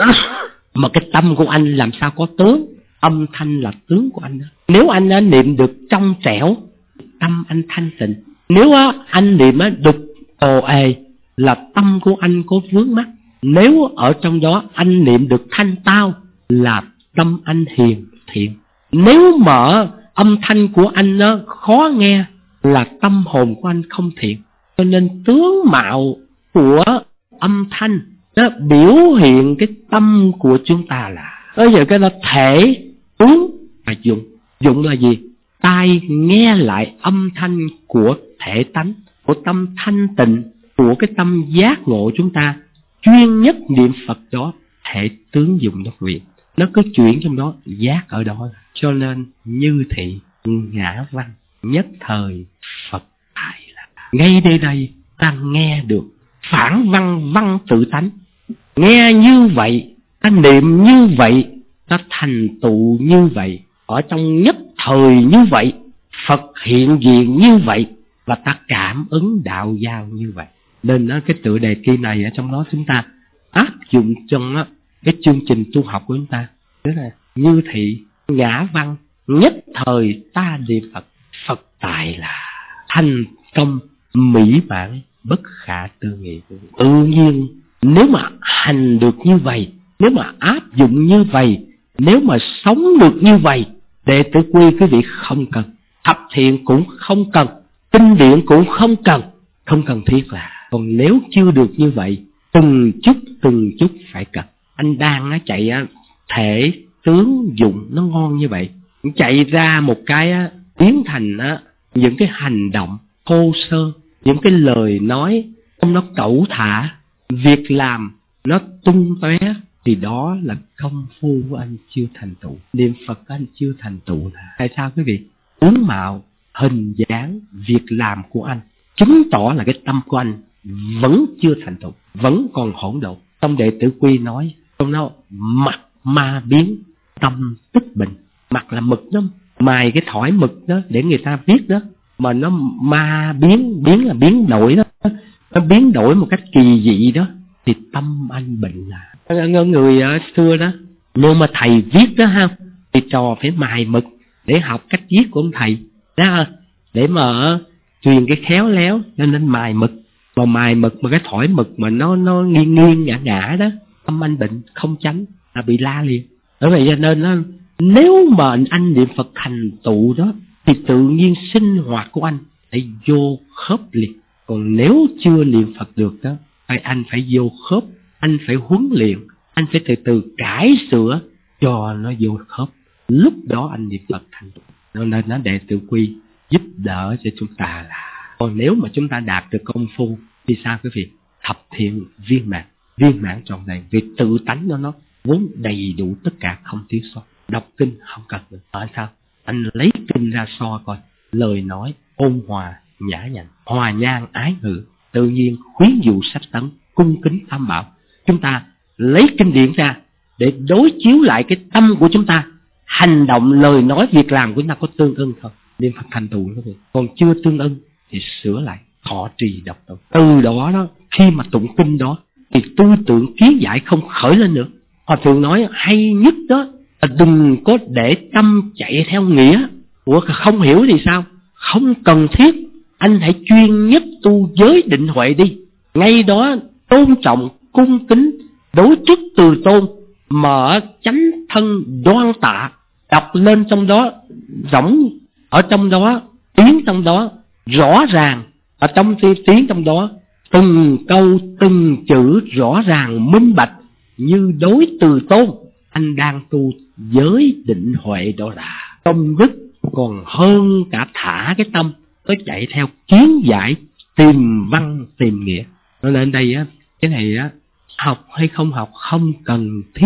Mà cái tâm của anh làm sao có tướng? Âm thanh là tướng của anh đó. Nếu anh đã niệm được trong trẻo, tâm anh thanh tịnh. Nếu anh niệm được ồ ề, là tâm của anh có vướng mắc. Nếu ở trong đó anh niệm được thanh tao, là tâm anh hiền thiện. Nếu mà âm thanh của anh nó khó nghe, là tâm hồn của anh không thiện. Cho nên tướng mạo của âm thanh nó biểu hiện cái tâm của chúng ta là. Bây giờ cái đó thể, tướng và dụng. Dụng là gì? Tai nghe lại âm thanh của thể tánh, của tâm thanh tịnh, của cái tâm giác ngộ chúng ta. Chuyên nhất niệm Phật đó, thể tướng dụng nó luyện. Nó có chuyển trong đó, giác ở đó. Cho nên như thị ngã văn, nhất thời Phật tại là. Ngay đây đây ta nghe được phản văn văn tự tánh. Nghe như vậy, ta niệm như vậy, ta thành tựu như vậy, ở trong nhất thời như vậy, Phật hiện diện như vậy, và ta cảm ứng đạo giao như vậy. Nên đó, cái tựa đề kia này ở trong đó chúng ta áp dụng trong đó, cái chương trình tu học của chúng ta. Đó là như thị ngã văn, nhất thời ta niệm Phật. Phật tại là thành công mỹ mãn bất khả tư nghị. Tự nhiên nếu mà hành được như vậy, nếu mà áp dụng như vậy, nếu mà sống được như vậy, đệ tử quy quý vị không cần, thập thiện cũng không cần, kinh điển cũng không cần, không cần thiết là. Còn nếu chưa được như vậy, từng chút từng chút phải cần. Anh đang chạy thể tướng dụng nó ngon như vậy, chạy ra một cái biến thành những cái hành động thô sơ, những cái lời nói trong nó cẩu thả, việc làm nó tung tóe, thì đó là công phu của anh chưa thành tựu. Niệm Phật của anh chưa thành tựu. Tại sao quý vị? Tướng mạo, hình dáng, việc làm của anh chứng tỏ là cái tâm của anh vẫn chưa thành tựu, vẫn còn hỗn độn. Trong đệ tử quy nói, trong nó mặt ma biến, tâm tức bình. Mặt là mực đó, mài cái thỏi mực đó để người ta viết đó, mà nó ma biến, biến là biến đổi đó, nó biến đổi một cách kỳ dị đó, thì tâm anh bệnh là. Người ở xưa đó, nhưng mà thầy viết đó ha, thì trò phải mài mực để học cách viết của ông thầy đó, để mà truyền cái khéo léo, cho nên mài mực. Mà mài mực mà cái thỏi mực mà nó nó nghiêng nghiêng ngã ngã đó, tâm anh bệnh không tránh là bị la liền. Bởi vậy cho nên nó, nếu mà anh niệm Phật thành tựu đó, thì tự nhiên sinh hoạt của anh phải vô khớp liền. Còn nếu chưa niệm Phật được đó, thì anh phải vô khớp, anh phải huấn luyện, anh phải từ từ cải sửa cho nó vô khớp. Lúc đó anh niệm Phật thành tựu. Nên nó đệ tử quy giúp đỡ cho chúng ta là. Còn nếu mà chúng ta đạt được công phu thì sao quý vị? Thập thiện viên mãn, viên mãn trọn đầy. Vì tự tánh nó nó vốn đầy đủ tất cả, không thiếu sót. Đọc kinh không cần nữa. Tại sao? Anh lấy kinh ra so coi, lời nói ôn hòa nhã nhặn, hòa nhan ái ngữ, tự nhiên khuyến dụ sách tấn, cung kính tam bảo. Chúng ta lấy kinh điển ra để đối chiếu lại cái tâm của chúng ta, hành động, lời nói, việc làm của chúng ta có tương ưng không? Niệm Phật thành tựu đó. Còn chưa tương ưng thì sửa lại, thọ trì độc tụng. Từ đó đó, khi mà tụng kinh đó thì tư tưởng kiến giải không khởi lên nữa. Họ thường nói hay nhất đó là đừng có để tâm chạy theo nghĩa. Ủa không hiểu thì sao? Không cần thiết. Anh hãy chuyên nhất tu giới định huệ đi. Ngay đó tôn trọng, cung kính, đối chức từ tôn, mở chánh thân đoan tạ, đọc lên trong đó rỗng, ở trong đó tiếng trong đó rõ ràng, ở trong tiếng trong đó từng câu từng chữ rõ ràng minh bạch như đối từ tôn. Anh đang tu giới định huệ, đó là công đức còn hơn cả thả cái tâm tới chạy theo kiến giải, tìm văn tìm nghĩa. Cho nên đây á, cái này á, học hay không học không cần thiết.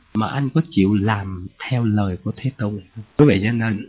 mà anh có chịu làm theo lời của Thế Tôn này không? Quý vị, cho nên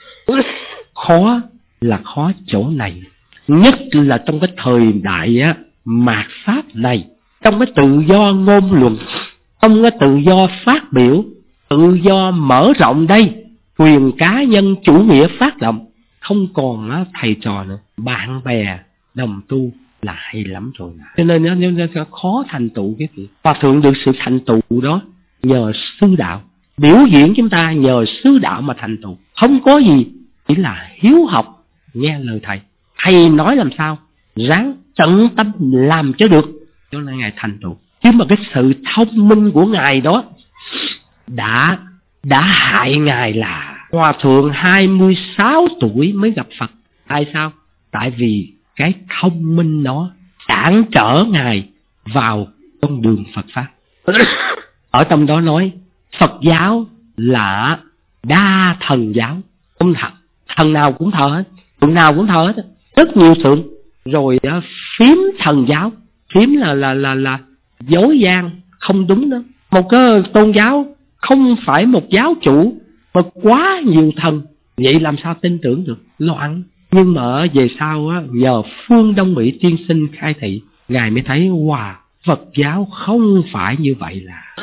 khó là khó chỗ này, nhất là trong cái thời đại á, mạt Pháp này, trong cái tự do ngôn luận, trong cái tự do phát biểu, tự do mở rộng đây, quyền cá nhân chủ nghĩa phát động, không còn á, thầy trò nữa, bạn bè đồng tu là hay lắm rồi. Cho nên nó, nó, nó khó thành tựu cái gì. Hòa thượng được sự thành tựu đó nhờ sư đạo, biểu diễn chúng ta nhờ sư đạo mà thành tựu, không có gì, chỉ là hiếu học nghe lời thầy. Thầy nói làm sao ráng tận tâm làm cho được, cho nên ngài thành tựu. Chứ mà cái sự thông minh của ngài đó đã đã hại ngài là Hòa thượng hai mươi sáu tuổi mới gặp Phật. Tại sao? Tại vì cái thông minh nó cản trở ngài vào con đường Phật Pháp. Ở trong đó nói Phật giáo là đa thần giáo, không thật, thần nào cũng thờ hết, tượng nào cũng thờ hết, rất nhiều tượng. Rồi đó, phím thần giáo, phím là là là là dối gian, không đúng đó. Một cái tôn giáo không phải một giáo chủ mà quá nhiều thần, vậy làm sao tin tưởng được, loạn. Nhưng mà về sau á, nhờ Phương Đông Mỹ tiên sinh khai thị, ngài mới thấy wow, Phật giáo không phải như vậy là.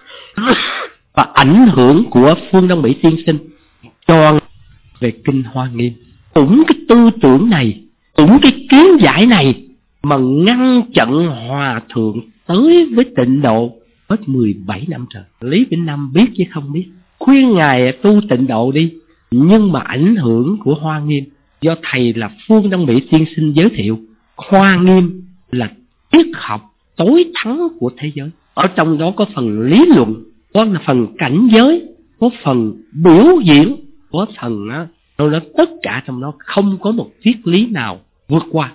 Và ảnh hưởng của Phương Đông Mỹ tiên sinh cho về kinh Hoa Nghiêm, cũng cái tư tưởng này, cũng cái kiến giải này mà ngăn chặn Hòa thượng tới với Tịnh Độ hết mười bảy năm trời. Lý Vĩnh Nam biết chứ không biết, khuyên ngài tu Tịnh Độ đi, nhưng mà ảnh hưởng của Hoa Nghiêm, do thầy là Phương Đông Mỹ tiên sinh giới thiệu, Hoa Nghiêm là triết học tối thắng của thế giới. Ở trong đó có phần lý luận, có phần cảnh giới, có phần biểu diễn, có phần đó, nó tất cả trong đó không có một triết lý nào vượt qua.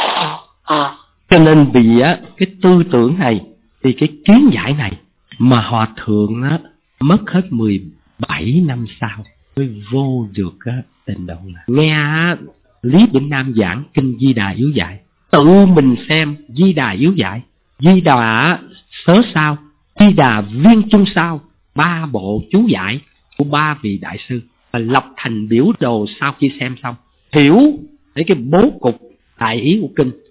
Cho nên vì á, cái tư tưởng này, thì cái kiến giải này mà Hòa thượng á, mất hết mười bảy năm sau mới vô được á, Tịnh Độ. Nghe á, Lý Vĩnh Nam giảng kinh Di Đà Yếu Giải, tự mình xem Di Đà Yếu Giải, Di Đà Sớ Sao, Di Đà Viên Trung Sao, ba bộ chú giải của ba vị đại sư, và lập thành biểu đồ. Sau khi xem xong, hiểu để cái bố cục đại ý của kinh,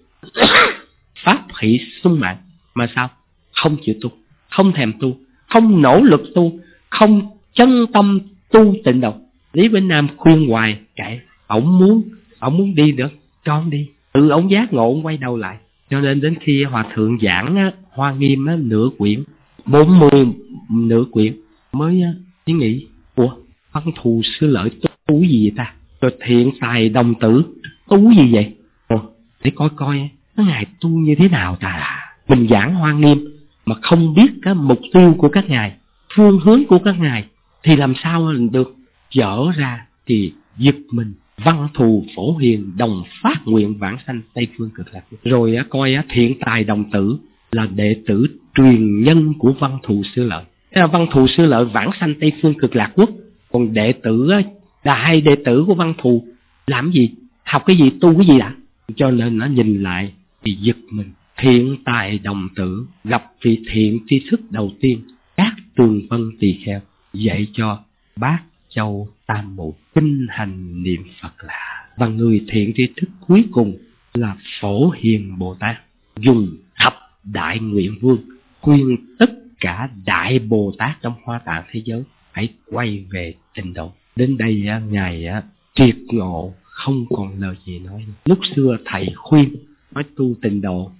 pháp hỷ sung mãn, mà sao không chịu tu, không thèm tu, không nỗ lực tu, không chân tâm tu Tịnh Độ. Lý Vĩnh Nam khuyên hoài kệ, ổng muốn ổng muốn đi nữa, cho ổng đi. Tự ổng giác ngộ, ổng quay đầu lại. Cho nên đến khi Hòa thượng giảng á, Hoa Nghiêm á, nửa quyển, bốn mươi nửa quyển mới á, mới nghĩ, ủa, Văn Thù Sư Lợi tu gì vậy ta? Rồi Thiện Tài Đồng Tử tu gì vậy? Ồ, để coi coi nó ngài tu như thế nào ta. Mình giảng Hoa Nghiêm mà không biết cái mục tiêu của các ngài, phương hướng của các ngài, thì làm sao được. Dở ra thì giật mình. Văn Thù Phổ Hiền đồng phát nguyện vãng sanh Tây Phương Cực Lạc. Rồi á, coi á, Thiện Tài Đồng Tử là đệ tử truyền nhân của Văn Thù Sư Lợi. Thế là Văn Thù Sư Lợi vãng sanh Tây Phương Cực Lạc Quốc, còn đệ tử á, đại đệ tử của Văn Thù làm gì, học cái gì, tu cái gì đã. Cho nên nó nhìn lại thì giật mình. Thiện Tài Đồng Tử gặp vị thiện tri thức đầu tiên, các Tường Vân Tỳ Kheo, dạy cho Bát Châu Tam Muội kinh hành niệm Phật là. Và người thiện tri thức cuối cùng là Phổ Hiền Bồ Tát, dùng thập đại nguyện vương khuyên tất cả đại Bồ Tát trong Hoa Tạng thế giới hãy quay về Tịnh Độ. Đến đây ngài triệt ngộ, không còn lời gì nói. Lúc xưa thầy khuyên nói tu Tịnh Độ,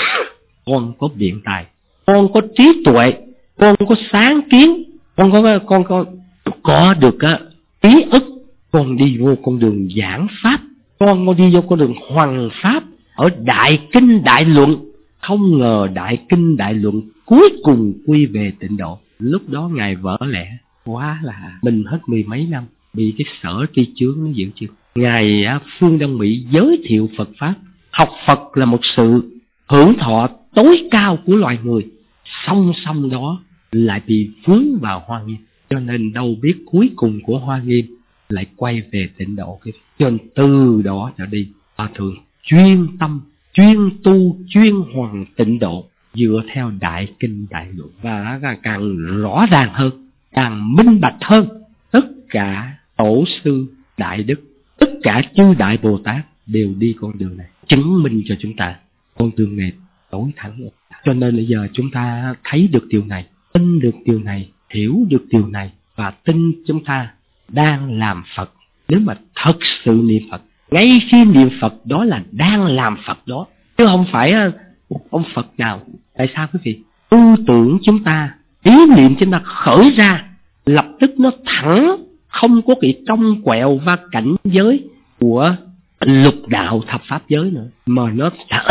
con có biện tài, con có trí tuệ, con có sáng kiến, con có con có có được ý ức, con đi vô con đường giảng pháp, con con đi vô con đường hoằng pháp ở đại kinh đại luận. Không ngờ đại kinh đại luận cuối cùng quy về Tịnh Độ. Lúc đó ngài vỡ lẽ quá là mình hết mười mấy năm bị cái sở tri chướng nó giữ chưa. Ngài Phương Đông Mỹ giới thiệu Phật pháp, học Phật là một sự hưởng thọ tối cao của loài người, song song đó lại bị vướng vào Hoa Nghiêm. Cho nên đâu biết cuối cùng của Hoa Nghiêm lại quay về Tịnh Độ. Cho nên từ đó trở đi, Hòa thượng chuyên tâm, chuyên tu, chuyên hoàn Tịnh Độ, dựa theo đại kinh đại luận, và càng rõ ràng hơn, càng minh bạch hơn. Tất cả tổ sư đại đức, tất cả chư đại Bồ Tát đều đi con đường này, chứng minh cho chúng ta con đường này tối thắng. Cho nên bây giờ chúng ta thấy được điều này, tin được điều này, hiểu được điều này, và tin chúng ta đang làm Phật. Nếu mà thật sự niệm Phật, ngay khi niệm Phật đó là đang làm Phật đó, chứ không phải ông Phật nào. Tại sao quý vị? Tư tưởng chúng ta, ý niệm chúng ta khởi ra, lập tức nó thẳng, không có cái cong quẹo và cảnh giới của lục đạo thập pháp giới nữa, mà nó thẳng,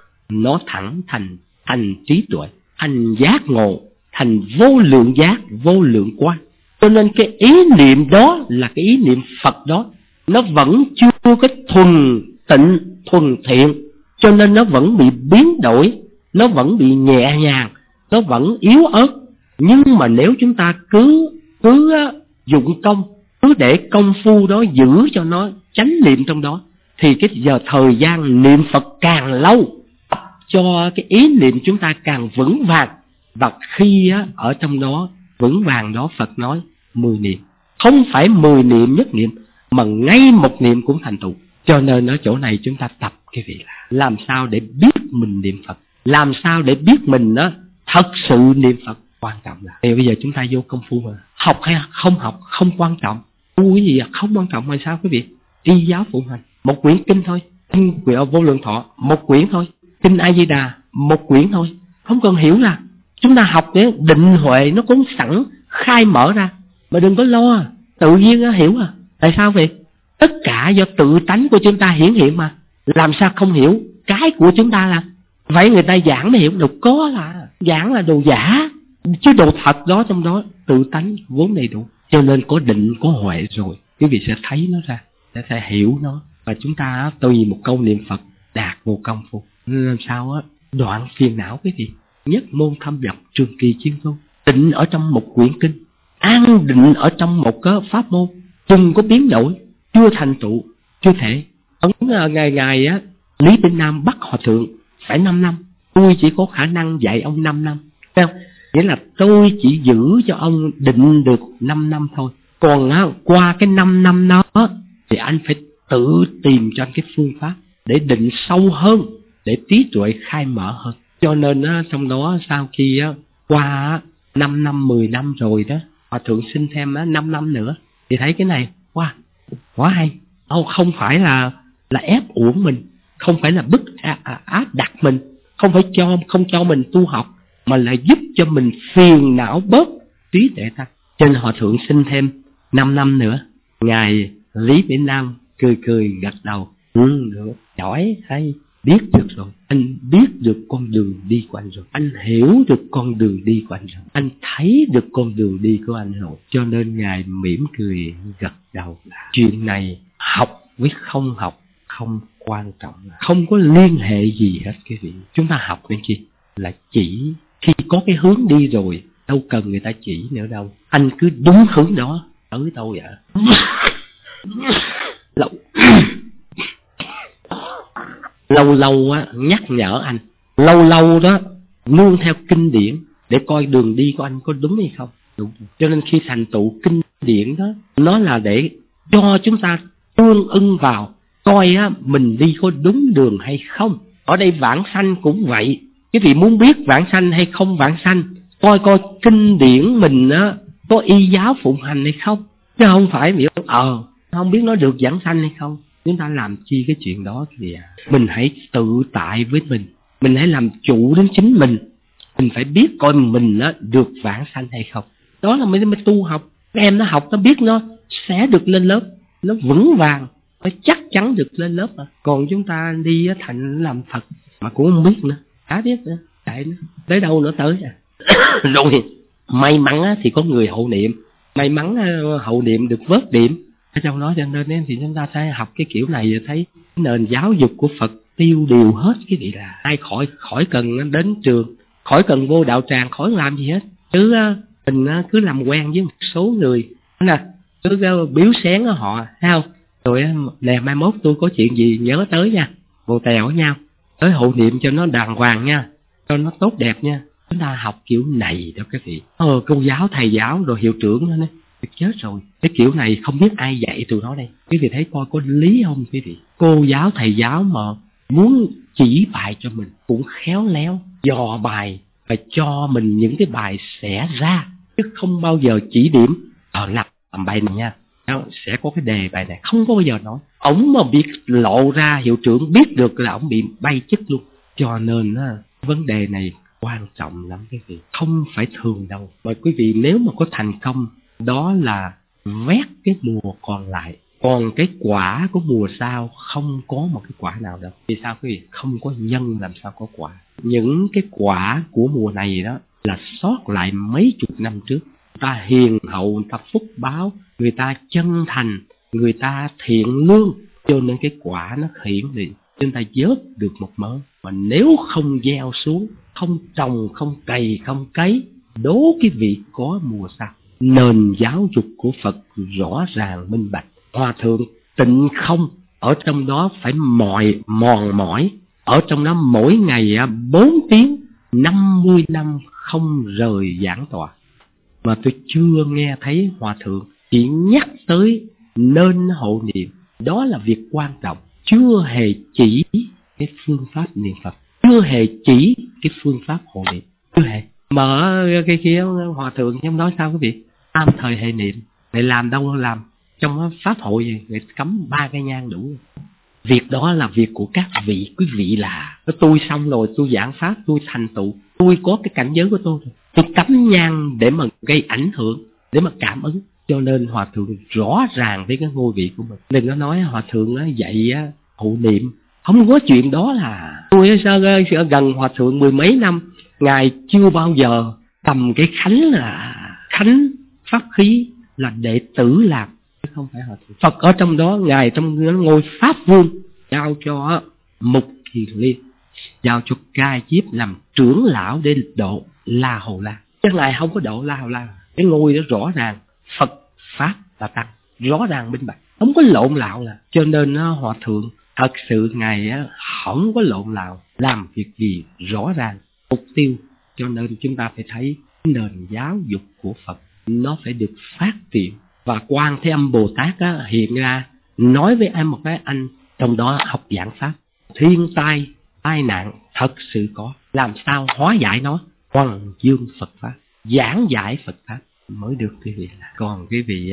nó thẳng thành thành trí tuệ, thành giác ngộ, thành vô lượng giác, vô lượng quan. Cho nên cái ý niệm đó là cái ý niệm Phật đó, nó vẫn chưa có thuần tịnh, thuần thiện, cho nên nó vẫn bị biến đổi, nó vẫn bị nhẹ nhàng, nó vẫn yếu ớt. Nhưng mà nếu chúng ta cứ cứ dụng công, cứ để công phu đó giữ cho nó chánh niệm trong đó, thì cái giờ thời gian niệm Phật càng lâu, cho cái ý niệm chúng ta càng vững vàng. Và khi á, ở trong đó vững vàng đó, Phật nói mười niệm, không phải mười niệm nhất niệm, mà ngay một niệm cũng thành tựu. Cho nên ở chỗ này chúng ta tập cái vị là làm sao để biết mình niệm Phật, làm sao để biết mình đó thật sự niệm Phật. Quan trọng là thì bây giờ chúng ta vô công phu mà, học hay không học không quan trọng. Tu cái gì không quan trọng, mà sao quý vị? Y giáo phụng hành, một quyển kinh thôi, kinh Vô Lượng Thọ một quyển thôi, kinh A Di Đà một quyển thôi, không cần hiểu là chúng ta học để định huệ nó cũng sẵn khai mở ra, mà đừng có lo, tự nhiên nó hiểu à. Tại sao vậy? Tất cả do tự tánh của chúng ta hiển hiện mà, làm sao không hiểu? Cái của chúng ta là vậy, người ta giảng mới hiểu. Đâu có, là giảng là đồ giả, chứ đồ thật đó trong đó tự tánh vốn đầy đủ. Cho nên có định có huệ rồi quý vị sẽ thấy nó ra, sẽ, sẽ hiểu nó. Và chúng ta tùy một câu niệm Phật đạt vô công phu, làm sao á đoạn phiền não quý vị. Nhất môn thâm nhập trường kỳ chuyên tu, định ở trong một quyển kinh, an định ở trong một cái pháp môn, đừng có biến đổi, chưa thành tựu, chưa thể. Ấn ngày ngày á, Lý Bỉnh Nam bắt hòa thượng phải năm năm, tôi chỉ có khả năng dạy ông năm năm, thấy không? Nghĩa là tôi chỉ giữ cho ông định được năm năm thôi, còn á, qua cái năm năm đó thì anh phải tự tìm cho anh cái phương pháp để định sâu hơn, để trí tuệ khai mở hơn. Cho nên á, trong đó sau khi á, qua năm năm, mười năm rồi đó, hòa thượng xin thêm á, năm năm nữa, thì thấy cái này, wow, quá hay. Đâu không phải là là ép uổng mình, không phải là bức áp đặt mình, không phải cho không cho mình tu học, mà là giúp cho mình phiền não bớt, trí tuệ tăng. Cho nên hòa thượng xin thêm năm năm nữa. Ngài Lý Bỉnh Nam cười cười gật đầu, ừ, được, giỏi, hay, biết được rồi. Anh biết được con đường đi của anh rồi, anh hiểu được con đường đi của anh rồi, anh thấy được con đường đi của anh rồi. Cho nên Ngài mỉm cười gật đầu là chuyện này học với không học không quan trọng, không có liên hệ gì hết quý vị. Chúng ta học cái gì là chỉ khi có cái hướng đi rồi, đâu cần người ta chỉ nữa đâu. Anh cứ đúng hướng đó tới đâu vậy. Lâu lâu lâu á, nhắc nhở anh, lâu lâu đó nương theo kinh điển để coi đường đi của anh có đúng hay không. Đúng. Cho nên khi thành tựu kinh điển đó, nó là để cho chúng ta tương ưng vào coi á, mình đi có đúng đường hay không. Ở đây vãng sanh cũng vậy, quý vị muốn biết vãng sanh hay không vãng sanh, coi coi kinh điển mình á có y giáo phụng hành hay không, chứ không phải biểu ờ không biết nó được vãng sanh hay không. Chúng ta làm chi cái chuyện đó thì à? Mình hãy tự tại với mình, mình hãy làm chủ đến chính mình. Mình phải biết coi mình á được vãng sanh hay không. Đó là mới, mới tu học. Các em nó học nó biết nó sẽ được lên lớp, nó vững vàng, nó chắc chắn được lên lớp à. Còn chúng ta đi thành làm Phật mà cũng không biết nữa, chả biết nữa, chạy nữa, tới đâu nữa tới à. Rồi may mắn á, thì có người hậu niệm, may mắn hậu niệm được vớt điểm ở trong đó. Cho nên thì chúng ta sẽ học cái kiểu này, thấy nền giáo dục của Phật tiêu điều hết cái gì là ai khỏi khỏi cần đến trường, khỏi cần vô đạo tràng, khỏi làm gì hết, chứ mình cứ làm quen với một số người nè, cứ biếu xén họ, thấy không? Rồi nè, mai mốt tôi có chuyện gì nhớ tới nha, bồ tèo nhau tới hộ niệm cho nó đàng hoàng nha. cho nó tốt đẹp nha. Chúng ta học kiểu này đó quý vị. Ờ, cô giáo, thầy giáo, rồi hiệu trưởng nữa nè. Chết rồi, cái kiểu này không biết ai dạy tụi nó đây. Quý vị thấy coi có lý không quý vị? Cô giáo, thầy giáo mà muốn chỉ bài cho mình cũng khéo léo, dò bài và cho mình những cái bài xẻ ra, chứ không bao giờ chỉ điểm ở ờ, làm bài này nha, nó sẽ có cái đề bài này, không có bao giờ nói. Ổng mà biết lộ ra, hiệu trưởng biết được là ổng bị bay chức luôn. Cho nên á, vấn đề này quan trọng lắm quý vị, không phải thường đâu. Mà quý vị nếu mà có thành công, đó là vét cái mùa còn lại, còn cái quả của mùa sau không có một cái quả nào đâu. Vì sao quý vị? Không có nhân làm sao có quả. Những cái quả của mùa này đó là sót lại mấy chục năm trước. Người ta hiền hậu, người ta phúc báo, người ta chân thành, người ta thiện lương, cho nên cái quả nó hiển hiện. Chúng ta vớt được một mớ. Mà nếu không gieo xuống, không trồng, không cày, không cấy, đố cái vị có mùa sau. Nền giáo dục của Phật rõ ràng minh bạch. Hòa thượng tịnh không, ở trong đó phải mỏi, mòn mỏi, ở trong đó mỗi ngày bốn tiếng, năm mươi năm không rời giảng tọa. Mà tôi chưa nghe thấy Hòa thượng chỉ nhắc tới nên hộ niệm. Đó là việc quan trọng. Chưa hề chỉ cái phương pháp niệm Phật, chưa hề chỉ cái phương pháp hộ niệm, chưa hề. Mở cái kia Hòa thượng trong đó sao quý vị? Tam thời hệ niệm, để làm đâu làm. Trong pháp hội gì, để cấm ba cây nhang đủ. Việc đó là việc của các vị, quý vị là tôi xong rồi, tôi giảng pháp, tôi thành tựu, tôi có cái cảnh giới của tôi rồi. Tôi cấm nhang để mà gây ảnh hưởng, để mà cảm ứng. Cho nên Hòa thượng rõ ràng với cái ngôi vị của mình. Đừng có nói Hòa thượng dạy hộ niệm, không có chuyện đó. Là tôi sao gần Hòa thượng mười mấy năm, ngài chưa bao giờ cầm cái khánh là khánh pháp khí là đệ tử làm, chứ không phải Hòa thượng. Phật ở trong đó, ngài trong ngôi pháp vương giao cho Mục Kiền Liên, giao cho Ca Diếp làm trưởng lão để độ La Hầu La. Chứ ngài không có độ La Hầu La. Cái ngôi đó rõ ràng Phật pháp là tăng, rõ ràng minh bạch, không có lộn lạo. Là cho nên Hòa thượng thật sự ngài không có lộn lạo, làm việc gì rõ ràng mục tiêu. Cho nên chúng ta phải thấy nền giáo dục của Phật nó phải được phát triển. Và Quan Thế Âm Bồ Tát á, hiện ra nói với em một cái anh trong đó học giảng pháp, thiên tai tai nạn thật sự có, làm sao hóa giải nó? Hoàng dương Phật pháp, giảng giải Phật pháp mới được quý vị. Còn quý vị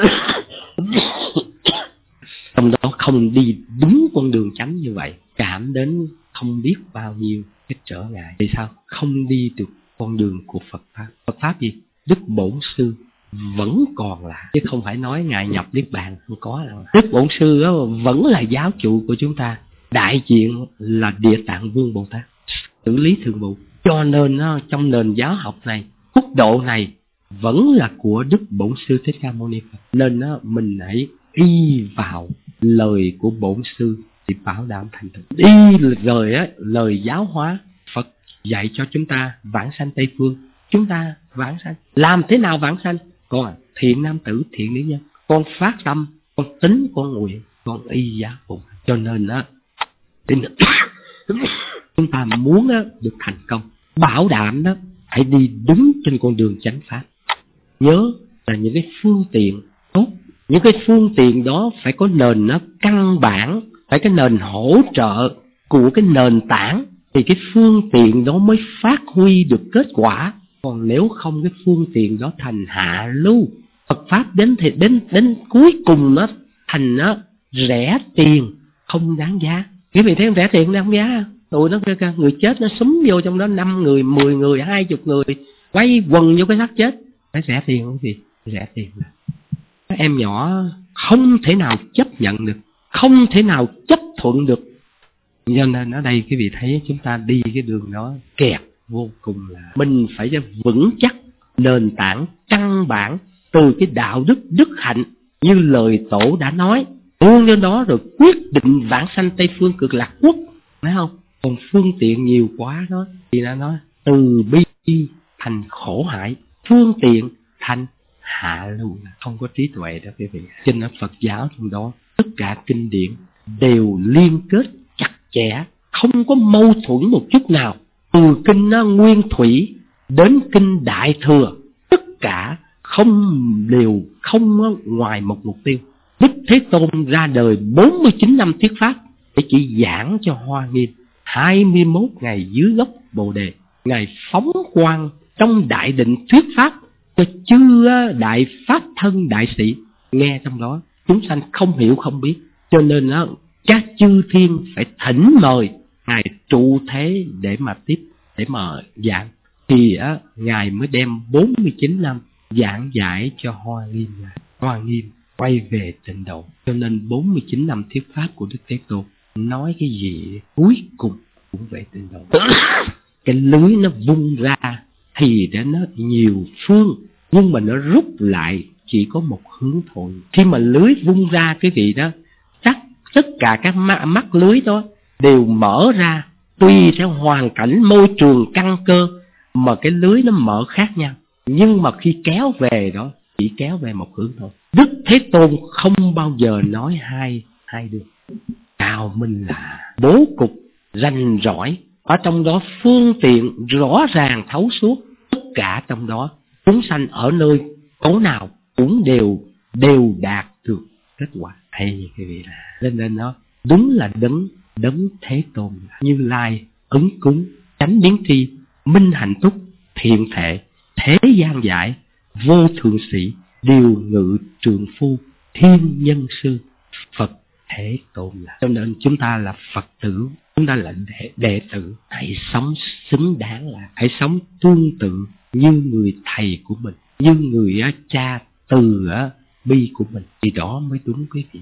trong đó không đi đúng con đường chánh như vậy, cảm đến không biết bao nhiêu cái trở ngại. Vì sao? Không đi được con đường của Phật pháp. Phật pháp gì? Đức Bổn Sư vẫn còn là, chứ không phải nói ngài nhập niết bàn, không có đâu. Đức Bổn Sư đó vẫn là giáo chủ của chúng ta, đại diện là Địa Tạng Vương Bồ Tát, xử lý thường vụ. Cho nên đó, trong nền giáo học này, quốc độ này vẫn là của Đức Bổn Sư Thích Ca Mâu Ni Phật. Nên đó, mình hãy y vào lời của Bổn Sư thì bảo đảm thành tựu. Y lời á, lời giáo hóa Phật dạy cho chúng ta vãng sanh Tây Phương. Chúng ta vãng sanh, làm thế nào vãng sanh? Con thiện nam tử, thiện nữ nhân, con phát tâm, con tính, con nguyện, con y giáo phụng. Cho nên đó, chúng ta muốn đó, được thành công, bảo đảm đó, hãy đi đứng trên con đường chánh pháp. Nhớ là những cái phương tiện tốt, những cái phương tiện đó phải có nền nó căn bản, phải cái nền hỗ trợ của cái nền tảng, thì cái phương tiện đó mới phát huy được kết quả. Còn nếu không, cái phương tiện đó thành hạ lưu. Phật pháp đến thì đến đến cuối cùng nó thành nó rẻ tiền, không đáng giá. Quý vị thấy không? Rẻ tiền đáng giá. Tụi nó người chết nó súng vô trong đó năm người, mười người, hai chục người quay quần vô cái xác chết. Phải rẻ tiền không gì? Rẻ tiền. Các em nhỏ không thể nào chấp nhận được, không thể nào chấp thuận được. Cho nên ở đây quý vị thấy chúng ta đi cái đường đó kẹt vô cùng. Là mình phải vững chắc nền tảng căn bản từ cái đạo đức đức hạnh như lời tổ đã nói, tuôn lên đó rồi quyết định vãng sanh Tây Phương Cực Lạc Quốc, phải không? Còn phương tiện nhiều quá đó thì đã nói từ bi thành khổ hại, phương tiện thành hạ lưu, không có trí tuệ đó quý vị. Cho nên Phật giáo trong đó tất cả kinh điển đều liên kết chặt chẽ, không có mâu thuẫn một chút nào. từ kinh nó Nguyên Thủy đến kinh Đại Thừa, tất cả không đều không ngoài một mục tiêu. Đức Thế Tôn ra đời bốn mươi chín năm thuyết pháp để chỉ giảng cho Hoa Nghiêm. Hai mươi mốt ngày dưới gốc Bồ Đề, Ngài phóng quang trong đại định thuyết pháp cho chư đại pháp thân đại sĩ nghe. Trong đó chúng sanh không hiểu không biết, cho nên đó, các chư thiên phải thỉnh mời Ngài trụ thế để mà tiếp, để mà giảng. Thì á, Ngài mới đem bốn mươi chín năm giảng giải cho Hoa Nghiêm. Hoa Nghiêm quay về tịnh độ. Cho nên bốn mươi chín năm thuyết pháp của Đức Thế Tôn nói cái gì cuối cùng cũng về tịnh độ. Cái lưới nó vung ra thì để nó nhiều phương, nhưng mà nó rút lại chỉ có một hướng thôi. Khi mà lưới vung ra cái gì đó, chắc tất cả các mắt lưới đó đều mở ra, tùy theo hoàn cảnh môi trường căn cơ mà cái lưới nó mở khác nhau. Nhưng mà khi kéo về đó chỉ kéo về một hướng thôi. Đức Thế Tôn không bao giờ nói hai hai đường. Cao minh là bố cục rành rỏi, ở trong đó phương tiện rõ ràng thấu suốt. Tất cả trong đó chúng sanh ở nơi cố nào cũng đều đều đạt được kết quả. Hay như cái vị là nên nên nó đúng là đấng đấng Thế Tôn, Như Lai, Ứng Cúng, Chánh Biến Tri, Minh Hạnh Túc, Thiện Thệ, Thế Gian Giải, Vô Thượng Sĩ, Điều Ngự Trượng Phu, Thiên Nhân Sư, Phật Thế Tôn. Là cho nên chúng ta là Phật tử, chúng ta là đệ, đệ tử, hãy sống xứng đáng, là hãy sống tương tự như người thầy của mình, như người cha từ bi của mình, thì đó mới đúng quý vị.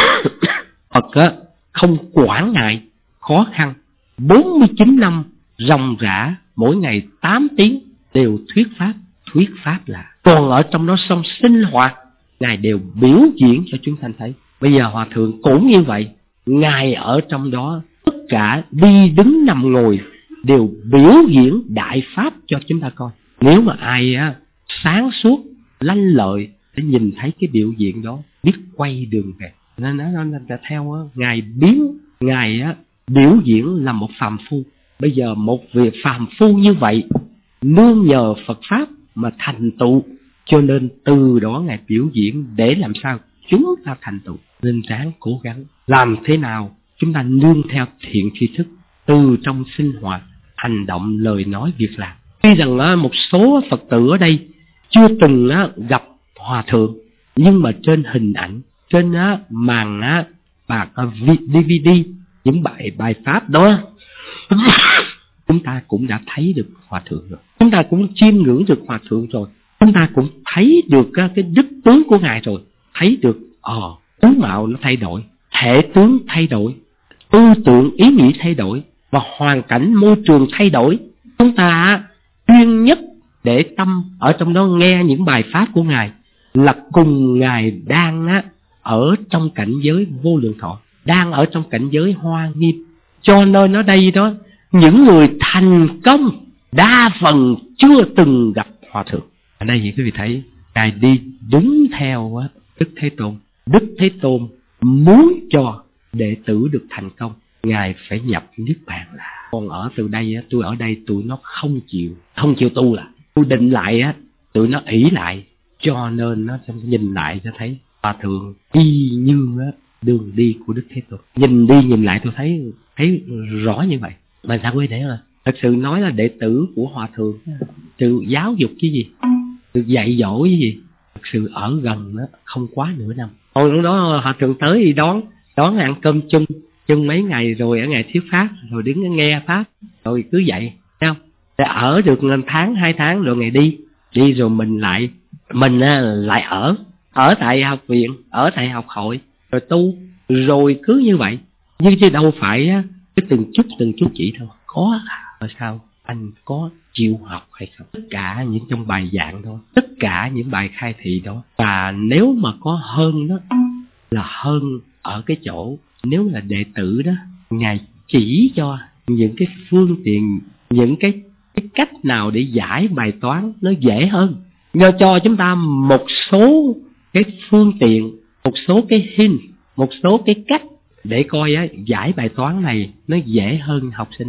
Phật á, không quản ngại khó khăn, bốn mươi chín năm ròng rã, mỗi ngày tám tiếng đều thuyết pháp. Thuyết pháp là còn ở trong đó xong sinh hoạt, Ngài đều biểu diễn cho chúng sanh thấy. Bây giờ Hòa Thượng cũng như vậy, Ngài ở trong đó tất cả đi đứng nằm ngồi đều biểu diễn đại pháp cho chúng ta coi. Nếu mà ai á, sáng suốt lanh lợi để nhìn thấy cái biểu diễn đó, biết quay đường về, nên nó nó theo á, Ngài biến Ngài á, biểu diễn là một phàm phu. Bây giờ một việc phàm phu như vậy nương nhờ Phật pháp mà thành tựu, cho nên từ đó Ngài biểu diễn để làm sao chúng ta thành tựu. Nên ráng cố gắng làm thế nào chúng ta nương theo thiện tri thức từ trong sinh hoạt, hành động, lời nói, việc làm. Tuy rằng một số Phật tử ở đây chưa từng gặp Hòa Thượng, nhưng mà trên hình ảnh, trên màn bạc đê vê đê, những bài bài pháp đó chúng ta cũng đã thấy được Hòa Thượng rồi, chúng ta cũng chiêm ngưỡng được Hòa Thượng rồi, chúng ta cũng thấy được cái đức tướng của Ngài rồi, thấy được ờ tướng mạo nó thay đổi, thể tướng thay đổi, tư tưởng ý nghĩ thay đổi, và hoàn cảnh môi trường thay đổi. Chúng ta chuyên nhất để tâm ở trong đó nghe những bài pháp của Ngài là cùng Ngài đang á, ở trong cảnh giới vô lượng thọ, đang ở trong cảnh giới Hoa Nghiêm. Cho nên ở đây đó, những người thành công đa phần chưa từng gặp Hòa Thượng. Ở đây quý vị thấy Ngài đi đúng theo á, Đức Thế Tôn. Đức Thế Tôn muốn cho đệ tử được thành công, Ngài phải nhập Niết Bàn. Là còn ở từ đây á, tôi ở đây tụi nó không chịu, không chịu tu, là tôi định lại á, tụi nó ỷ lại, cho nên nó nhìn lại cho thấy Hòa Thượng y như á, đường đi của Đức Thế Tôn. Nhìn đi nhìn lại tôi thấy thấy rõ như vậy. Mà sao quý thế là thật sự nói là đệ tử của Hòa Thượng, sự giáo dục cái gì, sự dạy dỗ cái gì, thật sự ở gần đó không quá nửa năm. Hồi lúc đó Hòa Thượng tới đi đón đón ăn cơm chung chung mấy ngày, rồi ở ngày thuyết pháp, rồi đứng nghe pháp, rồi cứ vậy, thấy không? Để ở được tháng hai tháng rồi ngày đi đi rồi mình lại mình lại ở ở tại học viện, ở tại học hội, rồi tu, rồi cứ như vậy, nhưng chứ đâu phải cái từng chút từng chút chỉ thôi. Có là sao anh có chịu học hay không? Tất cả những trong bài giảng đó, tất cả những bài khai thị đó, và nếu mà có hơn đó là hơn ở cái chỗ nếu là đệ tử đó, Ngài chỉ cho những cái phương tiện, những cái, cái cách nào để giải bài toán nó dễ hơn, nhờ cho chúng ta một số cái phương tiện, một số cái hint, một số cái cách để coi á, giải bài toán này nó dễ hơn học sinh thường.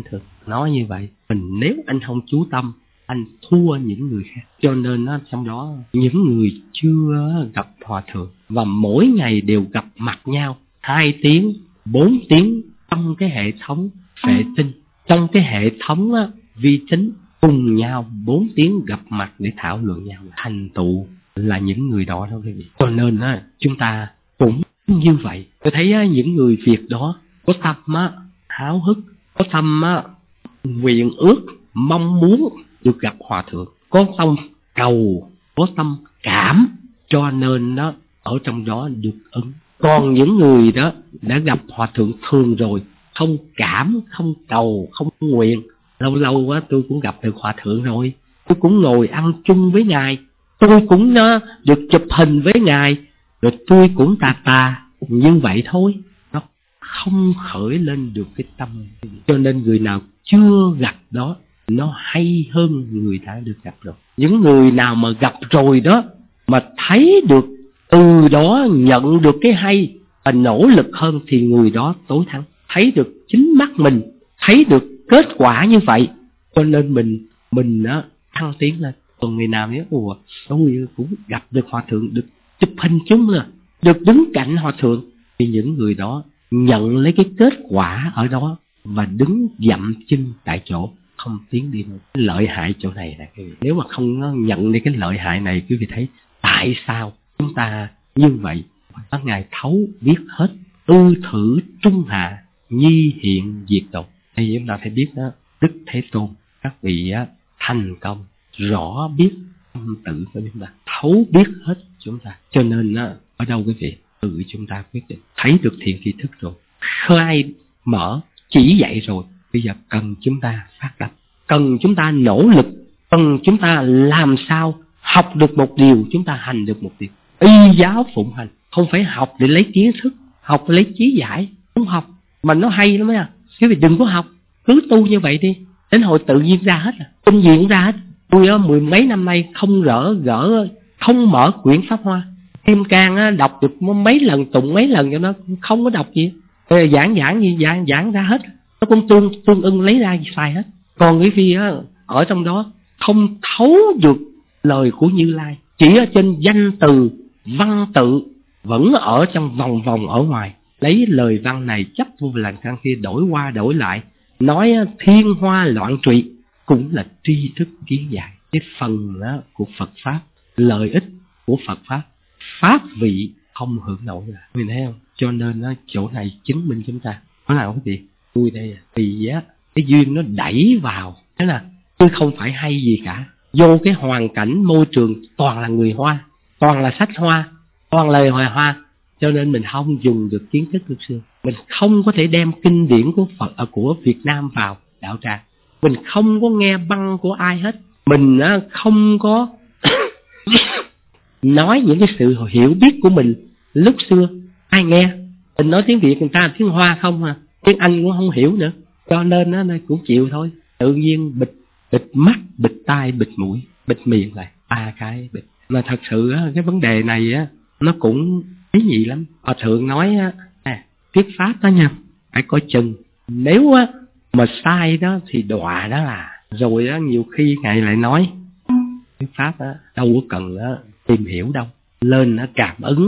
nói như vậy. Mình nếu anh không chú tâm, anh thua những người khác. Cho nên nó trong đó những người chưa gặp hòa thượng và mỗi ngày đều gặp mặt nhau hai tiếng, bốn tiếng trong cái hệ thống vệ tinh, trong cái hệ thống á, vi tính, cùng nhau bốn tiếng gặp mặt để thảo luận nhau, thành tựu là những người đó thôi quý vị. Cho nên á, chúng ta cũng như vậy. Tôi thấy á, những người Việt đó có tâm á, háo hức, có tâm á, nguyện ước, mong muốn được gặp hòa thượng, có tâm cầu, có tâm cảm, cho nên đó ở trong đó được ứng. Còn những người đó đã gặp hòa thượng thường rồi, không cảm, không cầu, không nguyện, lâu lâu á tôi cũng gặp được hòa thượng rồi, tôi cũng ngồi ăn chung với ngài, tôi cũng uh, được chụp hình với ngài, rồi tôi cũng tà tà như vậy thôi, nó không khởi lên được cái tâm. Cho nên người nào chưa gặp đó nó hay hơn người đã được gặp rồi. Những người nào mà gặp rồi đó mà thấy được, từ đó nhận được cái hay và nỗ lực hơn thì người đó tối thắng. Thấy được chính mắt mình, thấy được kết quả như vậy, cho nên mình mình đó thăng tiến lên. Còn người nào nhớ ủa tôi cũng gặp được hòa thượng, được chụp hình chung là được đứng cạnh hòa thượng, thì những người đó nhận lấy cái kết quả ở đó và đứng dậm chân tại chỗ, không tiến đi nữa. Lợi hại chỗ này là cái, nếu mà không nhận đi cái lợi hại này, quý vị thấy tại sao chúng ta như vậy. Có ngài thấu biết hết, ư thử trung hạ, nhi hiện diệt độ. Thì chúng ta phải biết đó, Đức Thế Tôn các vị á, thành công rõ biết tâm tự của chúng ta, thấu biết hết chúng ta. Cho nên á, ở đâu quý vị tự chúng ta quyết định. Thấy được thiện tri thức rồi, khai mở chỉ dạy rồi, bây giờ cần chúng ta phát tâm, cần chúng ta nỗ lực, cần chúng ta làm sao học được một điều, chúng ta hành được một điều. Y giáo phụng hành, không phải học để lấy kiến thức, học để lấy trí giải. Không học mà nó hay lắm á, quý vị đừng có học, cứ tu như vậy đi, đến hồi tự nhiên ra hết, kinh gì cũng ra hết. Tôi á mười mấy năm nay không gỡ gỡ không mở quyển Pháp Hoa, Kim Cang á đọc được mấy lần, tụng mấy lần cho nó không có đọc gì, giảng giảng gì giảng giảng ra hết, nó cũng tương tương ưng lấy ra xài hết. Còn cái phi á ở trong đó không thấu được lời của Như Lai, chỉ ở trên danh từ văn tự, vẫn ở trong vòng vòng ở ngoài, lấy lời văn này chấp vô lần căn kia, đổi qua đổi lại, nói thiên hoa loạn trụy, cũng là tri thức kiến giải. Cái phần đó của Phật Pháp, lợi ích của Phật Pháp, Pháp vị không hưởng nổi rồi, mình thấy không? Cho nên đó, chỗ này chứng minh chúng ta, nó nào quý vị, tôi đây vì á cái duyên nó đẩy vào, thế là tôi không phải hay gì cả, vô cái hoàn cảnh môi trường toàn là người Hoa, toàn là sách Hoa, toàn lời Hoài Hoa, cho nên mình không dùng được kiến thức thực sự. Mình không có thể đem kinh điển của Phật ở của Việt Nam vào đạo tràng, mình không có nghe băng của ai hết, mình á, không có nói những cái sự hiểu biết của mình lúc xưa ai nghe. Mình nói tiếng Việt người ta tiếng Hoa không à, tiếng Anh cũng không hiểu nữa, cho nên nó cũng chịu thôi. Tự nhiên bịt bịt mắt, bịt tai, bịt mũi, bịt miệng lại, ba cái bịt. Mà thật sự á, cái vấn đề này á nó cũng ý nhị lắm. Hòa thượng nói á, à, thuyết pháp đó nha, phải coi chừng, nếu á mà sai đó thì đọa đó là. Rồi á nhiều khi ngài lại nói thuyết pháp á đâu có cần á tìm hiểu đâu, lên á cảm ứng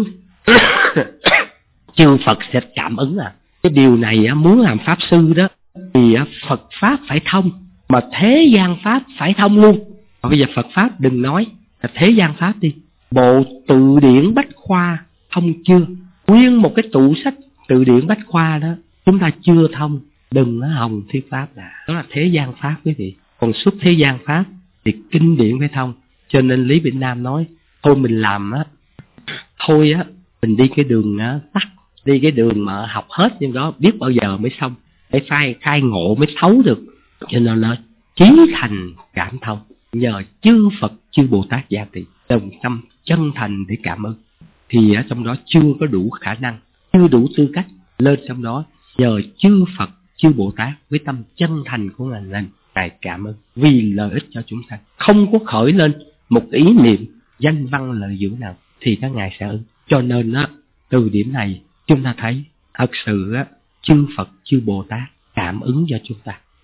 chư Phật sẽ cảm ứng à. Cái điều này á, muốn làm pháp sư đó thì á, Phật Pháp phải thông, mà thế gian Pháp phải thông luôn. Và bây giờ Phật Pháp đừng nói là thế gian Pháp đi, bộ tự điển Bách Khoa thông chưa? Nguyên một cái tủ sách tự điển Bách Khoa đó chúng ta chưa thông, đừng có hòng thuyết Pháp là đó là thế gian Pháp quý vị. Còn xuất thế gian Pháp thì kinh điển phải thông. Cho nên Lý Vĩnh Nam nói thôi mình làm á, thôi á mình đi cái đường á, tắt, đi cái đường mà học hết nhưng đó biết bao giờ mới xong, để khai khai ngộ mới thấu được. Cho nên là chí thành cảm thông, nhờ chư Phật chư Bồ Tát gia trì, đồng tâm chân thành để cảm ơn. Thì ở trong đó chưa có đủ khả năng, chưa đủ tư cách lên trong đó, nhờ chư Phật chư Bồ Tát với tâm chân thành của ngài lên, ngài cảm ơn vì lợi ích cho chúng sanh. Không có khởi lên một ý niệm danh văn lợi dưỡng nào thì các ngài sẽ ứng. Cho nên á, từ điểm này chúng ta thấy thật sự á, chư Phật chư Bồ Tát cảm ứng cho chúng ta.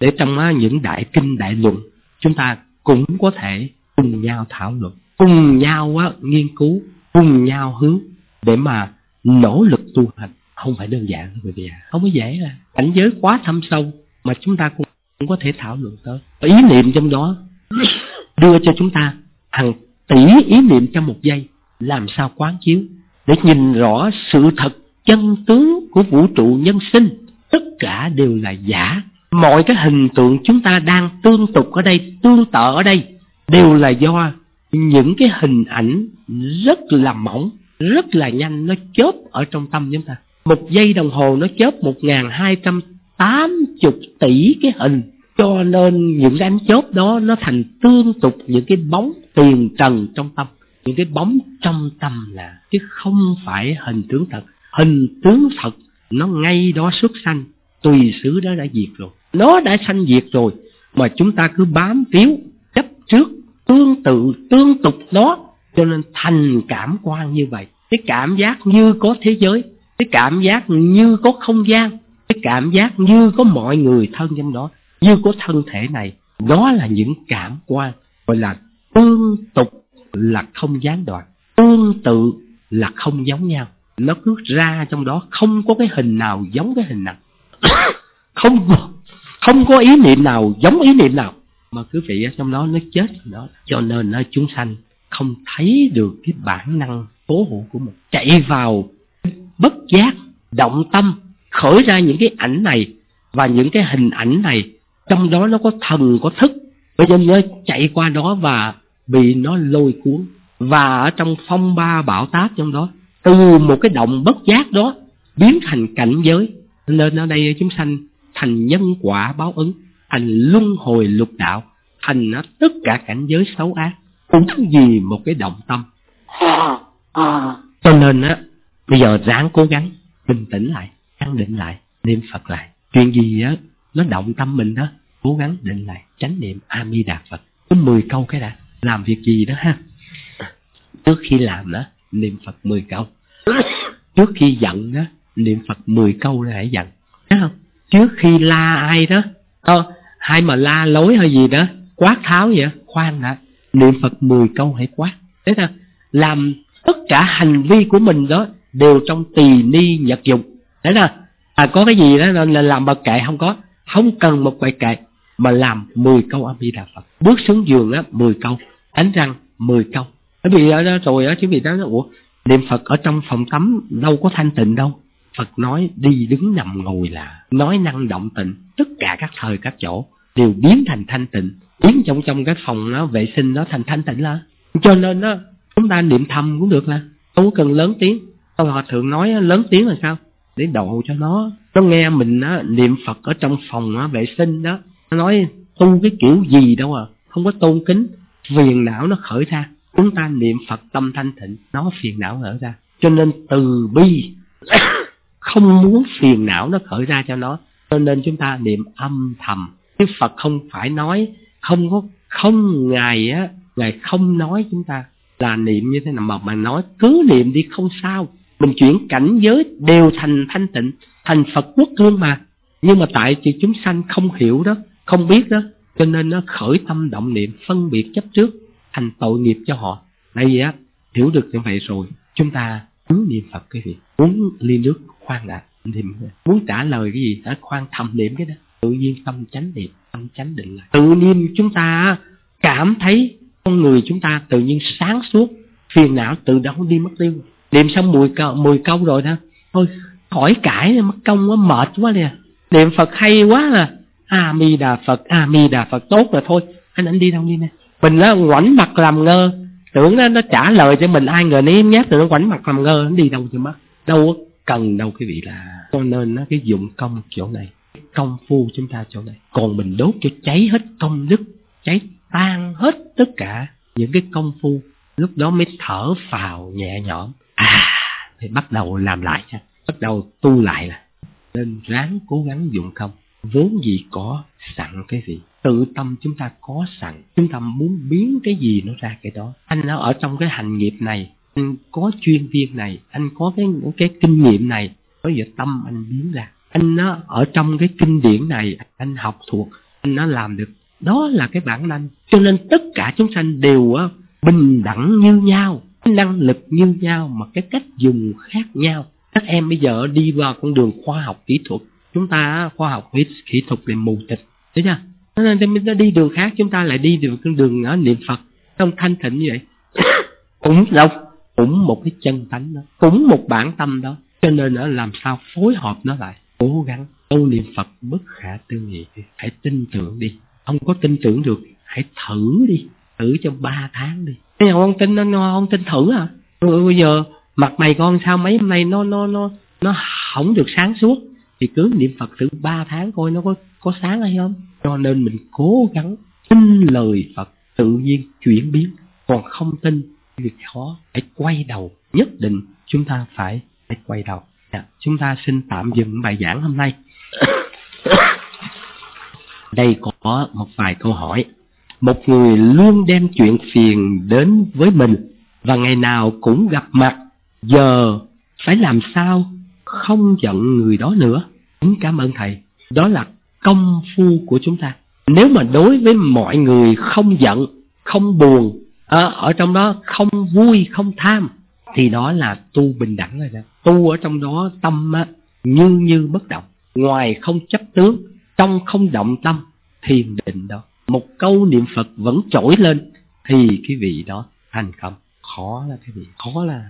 để trong á, những đại kinh đại luận chúng ta cũng có thể cùng nhau thảo luận, cùng nhau á, nghiên cứu, cùng nhau hướng để mà nỗ lực tu hành. Không phải đơn giản quý vị ạ, không có dễ là cảnh giới quá thâm sâu mà chúng ta cũng, cũng có thể thảo luận tới. Ý niệm trong đó đưa cho chúng ta hàng tỷ ý niệm trong một giây, làm sao quán chiếu để nhìn rõ sự thật chân tướng của vũ trụ nhân sinh. Tất cả đều là giả. Mọi cái hình tượng chúng ta đang tương tục ở đây, tương tự ở đây, đều là do những cái hình ảnh rất là mỏng, rất là nhanh, nó chớp ở trong tâm chúng ta. Một giây đồng hồ nó chớp một nghìn hai trăm tám mươi tỷ cái hình. Cho nên những cái ánh chớp đó nó thành tương tục những cái bóng tiền trần trong tâm. Những cái bóng trong tâm là, chứ không phải hình tướng thật. Hình tướng thật nó ngay đó xuất sanh, tùy xứ đó đã diệt rồi. Nó đã sanh diệt rồi mà chúng ta cứ bám víu, chấp trước, tương tự, tương tục nó, cho nên thành cảm quan như vậy. Cái cảm giác như có thế giới, cái cảm giác như có không gian, cái cảm giác như có mọi người thân trong đó, như có thân thể này. Đó là những cảm quan gọi là tương tục, là không gián đoạn, tương tự là không giống nhau. Nó cứ ra trong đó, không có cái hình nào giống cái hình nào. Không không có ý niệm nào giống ý niệm nào, mà quý vị ở trong đó nó chết đó. Cho nên nó chúng sanh không thấy được cái bản năng cố hữu của mình, chạy vào bất giác động tâm khởi ra những cái ảnh này và những cái hình ảnh này. Trong đó nó có thần có thức, bây giờ nó chạy qua đó và bị nó lôi cuốn. Và ở trong phong ba bão táp trong đó, từ một cái động bất giác đó biến thành cảnh giới. Nên ở đây chúng sanh thành nhân quả báo ứng, thành luân hồi lục đạo, thành nó tất cả cảnh giới xấu ác, cũng vì một cái động tâm. Cho nên á, bây giờ ráng cố gắng bình tĩnh lại, an định lại, niệm Phật lại. Chuyện gì á nó động tâm mình đó, cố gắng định lại, chánh niệm A Di Đà Phật. Có mười câu cái đã. Làm việc gì đó ha, trước khi làm đó niệm Phật mười câu. Trước khi giận đó niệm Phật mười câu để hãy giận, thấy không? Trước khi la ai đó, ờ, hay mà la lối hay gì đó, quát tháo vậy, khoan đã, niệm Phật mười câu hãy quát. Thế thôi, làm tất cả hành vi của mình đó đều trong tỳ ni nhật dục. Thế nào? À, có cái gì đó là làm bậc kệ không có, không cần một bài kệ, mà làm mười câu A Di Đà Phật. Bước xuống giường á mười câu, đánh răng mười câu. Bởi vì ở đó rồi á, chứ vì đó, ủa, niệm Phật ở trong phòng tắm đâu có thanh tịnh đâu. Phật nói đi đứng nằm ngồi là nói năng động tịnh, tất cả các thời các chỗ đều biến thành thanh tịnh, biến trong trong cái phòng nó vệ sinh nó thành thanh tịnh là. Cho nên đó chúng ta niệm thầm cũng được, là không có cần lớn tiếng. Họ thường nói lớn tiếng là sao? Để độ cho nó nó nghe mình á, niệm Phật ở trong phòng á, vệ sinh đó. Nó nói tu cái kiểu gì đâu à, không có tôn kính, phiền não nó khởi ra. Chúng ta niệm Phật tâm thanh tịnh, nó phiền não khởi ra. Cho nên từ bi không muốn phiền não nó khởi ra cho nó, cho nên chúng ta niệm âm thầm. Chứ Phật không phải nói, không có không Ngài á, Ngài không nói chúng ta là niệm như thế nào, mà mà nói cứ niệm đi không sao. Mình chuyển cảnh giới đều thành thanh tịnh, thành Phật quốc thương mà. Nhưng mà tại vì chúng sanh không hiểu đó, không biết đó, cho nên nó khởi tâm động niệm, phân biệt chấp trước, thành tội nghiệp cho họ. Đây á, hiểu được như vậy rồi, chúng ta cứ niệm Phật cái gì. Uống ly nước khoan đã, niệm. Muốn trả lời cái gì đã khoan thầm niệm cái đó. Tự nhiên tâm chánh niệm, tâm chánh định lại. Tự nhiên chúng ta cảm thấy con người chúng ta tự nhiên sáng suốt, phiền não tự động đi mất tiêu. Niệm xong mười câu, mười câu rồi đó, thôi khỏi cãi, mất công quá, mệt quá nè. Niệm Phật hay quá là A Di Đà Phật, A Di Đà Phật tốt rồi thôi. Anh anh đi đâu đi nè. Mình nó ngoảnh mặt làm ngơ, tưởng nó, nó trả lời cho mình, ai ngờ nó im nhát rồi nó ngoảnh mặt làm ngơ, nó đi đâu cho mất. Đâu cần đâu quý vị là. Cho nên nó cái dụng công chỗ này, công phu chúng ta chỗ này. Còn mình đốt cho cháy hết công đức, cháy tan hết tất cả những cái công phu, lúc đó mới thở phào nhẹ nhõm. À, thì bắt đầu làm lại nha, bắt đầu tu lại là. Nên ráng cố gắng dụng công. Vốn gì có sẵn cái gì, tự tâm chúng ta có sẵn, chúng ta muốn biến cái gì nó ra cái đó. Anh nó ở trong cái hành nghiệp này, anh có chuyên viên này, anh có cái cái kinh nghiệm này, có giờ tâm anh biến ra. Anh nó ở trong cái kinh điển này, anh học thuộc, nó làm được. Đó là cái bản năng. Cho nên tất cả chúng sanh đều bình đẳng như nhau, năng lực như nhau, mà cái cách dùng khác nhau. Các em bây giờ đi vào con đường khoa học kỹ thuật, chúng ta khoa học kỹ thuật để mù tịch, thấy chưa? Nên nó đi đường khác, chúng ta lại đi được con đường ở niệm Phật trong thanh tịnh như vậy. Cũng đâu, cũng một cái chân tánh đó, cũng một bản tâm đó. Cho nên nó làm sao phối hợp nó lại, cố gắng tu niệm Phật bất khả tư nghị. Hãy tin tưởng đi. Ông có tin tưởng được, hãy thử đi, thử cho ba tháng đi. Bây giờ con tin, nó không tin thử à? Ừ, bây giờ mặt mày con sao mấy hôm nay nó nó nó nó không được sáng suốt, thì cứ niệm Phật thử ba tháng coi nó có có sáng hay không. Cho nên mình cố gắng tin lời Phật, tự nhiên chuyển biến. Còn không tin việc khó, hãy quay đầu. Nhất định chúng ta phải phải quay đầu. À, chúng ta xin tạm dừng bài giảng hôm nay. Đây có một vài câu hỏi. Một người luôn đem chuyện phiền đến với mình và ngày nào cũng gặp mặt, giờ phải làm sao không giận người đó nữa? Kính cảm ơn thầy. Đó là công phu của chúng ta. Nếu mà đối với mọi người không giận, không buồn, à, ở trong đó không vui, không tham, thì đó là tu bình đẳng rồi đó. Tu ở trong đó tâm á, như như bất động, ngoài không chấp tướng, trong không động tâm, thiền định đó. Một câu niệm Phật vẫn trỗi lên thì cái vị đó thành công. Khó là cái vị, khó là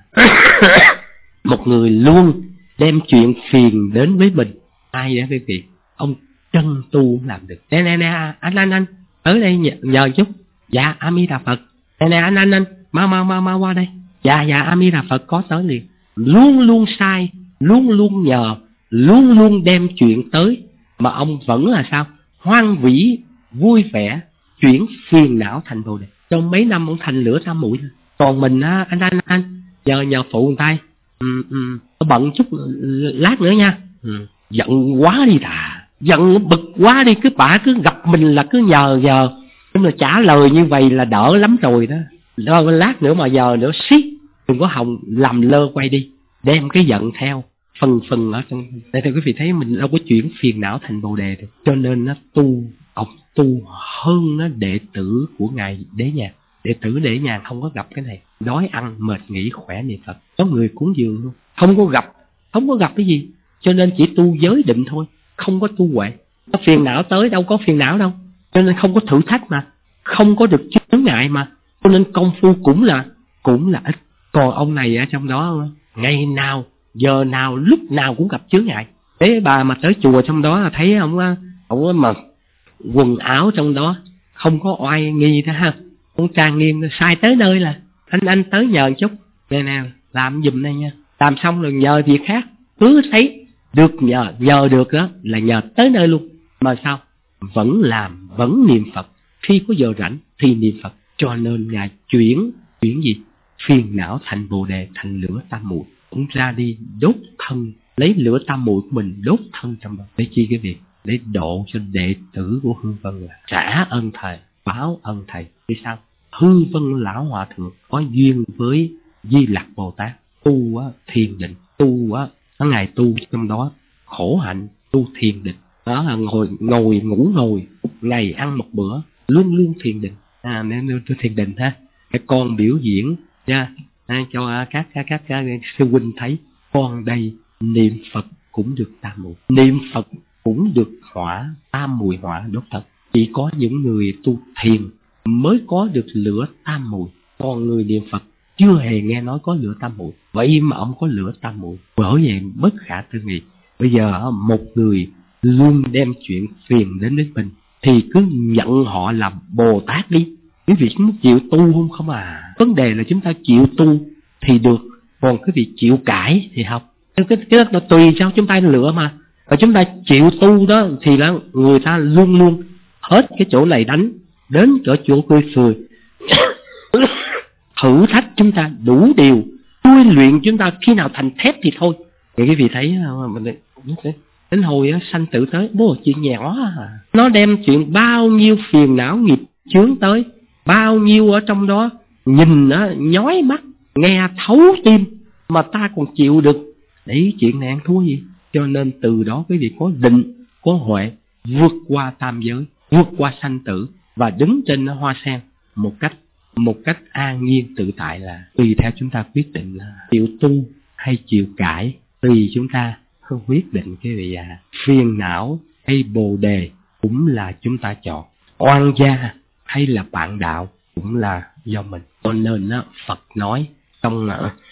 một người luôn đem chuyện phiền đến với mình. Ai đó cái vị, ông chân tu làm được. Nè nè nè, anh anh anh, tới đây nhờ, nhờ chút. Dạ, A Di Đà Phật. Nè nè anh anh anh, mau mau mau mau qua đây. Dạ dạ, A Di Đà Phật, có tới liền. Luôn luôn sai, luôn luôn nhờ, luôn luôn đem chuyện tới, mà ông vẫn là sao? Hoan vĩ, vui vẻ, chuyển phiền não thành bồ đề. Trong mấy năm ông thành lửa tam muội. Còn mình á, anh anh anh, giờ nhờ phụ một tay. Ừ, ừ, bận chút lát nữa nha. Ừ, giận quá đi thà, giận bực quá đi, cứ bả cứ gặp mình là cứ nhờ nhờ. Nhưng mà trả lời như vậy là đỡ lắm rồi đó. Đó lát nữa mà giờ nữa siết, đừng có hòng làm lơ quay đi, đem cái giận theo phần phần ở trong. Để thì quý vị thấy mình đâu có chuyển phiền não thành bồ đề được. Cho nên nó tu, ông tu hơn nó đệ tử của ngài Đế Nhàn. Đệ tử Đế Nhàn không có gặp cái này, đói ăn mệt nghỉ khỏe niệm Phật, có người cúng dường luôn, không có gặp, không có gặp cái gì. Cho nên chỉ tu giới định thôi, không có tu huệ. Có phiền não tới đâu có phiền não đâu, cho nên không có thử thách mà, không có được chướng ngại mà, cho nên công phu cũng là cũng là ít. Còn ông này ở trong đó ngày nào giờ nào lúc nào cũng gặp chướng ngại. Thế bà mà tới chùa trong đó là thấy ông ông mà quần áo trong đó không có oai nghi đó ha, ông trang nghiêm, sai tới nơi là anh anh tới nhờ chút, nè nè làm giùm đây nha, làm xong rồi nhờ việc khác. Cứ thấy được nhờ nhờ được đó là nhờ tới nơi luôn. Mà sao vẫn làm, vẫn niệm Phật, khi có giờ rảnh thì niệm Phật. Cho nên ngài chuyển chuyển gì phiền não thành bồ đề, thành lửa tam muội. Cũng ra đi đốt thân, lấy lửa tam muội của mình đốt thân trong đó. Để chi cái việc để độ cho đệ tử của Hư Vân là trả ơn thầy, báo ơn thầy. Vì sao? Hư Vân lão hòa thượng có duyên với Di Lặc Bồ Tát, tu á, thiền định, tu á, có ngày tu trong đó khổ hạnh, tu thiền định. Đó là ngồi ngồi ngủ ngồi, ngày ăn một bữa, luôn luôn thiền định. À, nên tôi thiền định ha. Cái con biểu diễn nha, à, cho các các các, các sư huynh thấy con đây niệm Phật cũng được tam muội, niệm Phật cũng được hỏa tam muội hỏa đốt thật. Chỉ có những người tu thiền mới có được lửa tam muội, còn người niệm Phật chưa hề nghe nói có lửa tam muội. Vậy mà ông có lửa tam muội, bởi vậy bất khả tư nghị. Bây giờ một người luôn đem chuyện phiền đến với mình thì cứ nhận họ làm Bồ Tát đi. Quý vị muốn chịu tu không không à? Vấn đề là chúng ta chịu tu thì được, còn cái việc chịu cãi thì không. Cái, cái, cái đó tùy sao chúng ta lựa mà. Và chúng ta chịu tu đó thì là người ta luôn luôn hết cái chỗ này đánh đến chỗ chỗ cười cười. Thử thách chúng ta đủ điều, tôi luyện chúng ta khi nào thành thép thì thôi. Thì quý vị thấy mình đến hồi á, sanh tử tới, bố chuyện nhỏ à. Nó đem chuyện bao nhiêu phiền não nghiệp chướng tới, bao nhiêu ở trong đó nhìn nó nhói mắt, nghe thấu tim, mà ta còn chịu được. Đấy, chuyện này ăn thua gì. Cho nên từ đó quý vị có định, có huệ, vượt qua tam giới. vượt qua sanh tử và đứng trên hoa sen một cách một cách an nhiên tự tại, là tùy theo chúng ta quyết định là chịu tu hay chịu cải, tùy chúng ta không quyết định cái vị à. Phiền não hay bồ đề cũng là chúng ta chọn, oan gia hay là bạn đạo cũng là do mình. Cho nên đó, Phật nói trong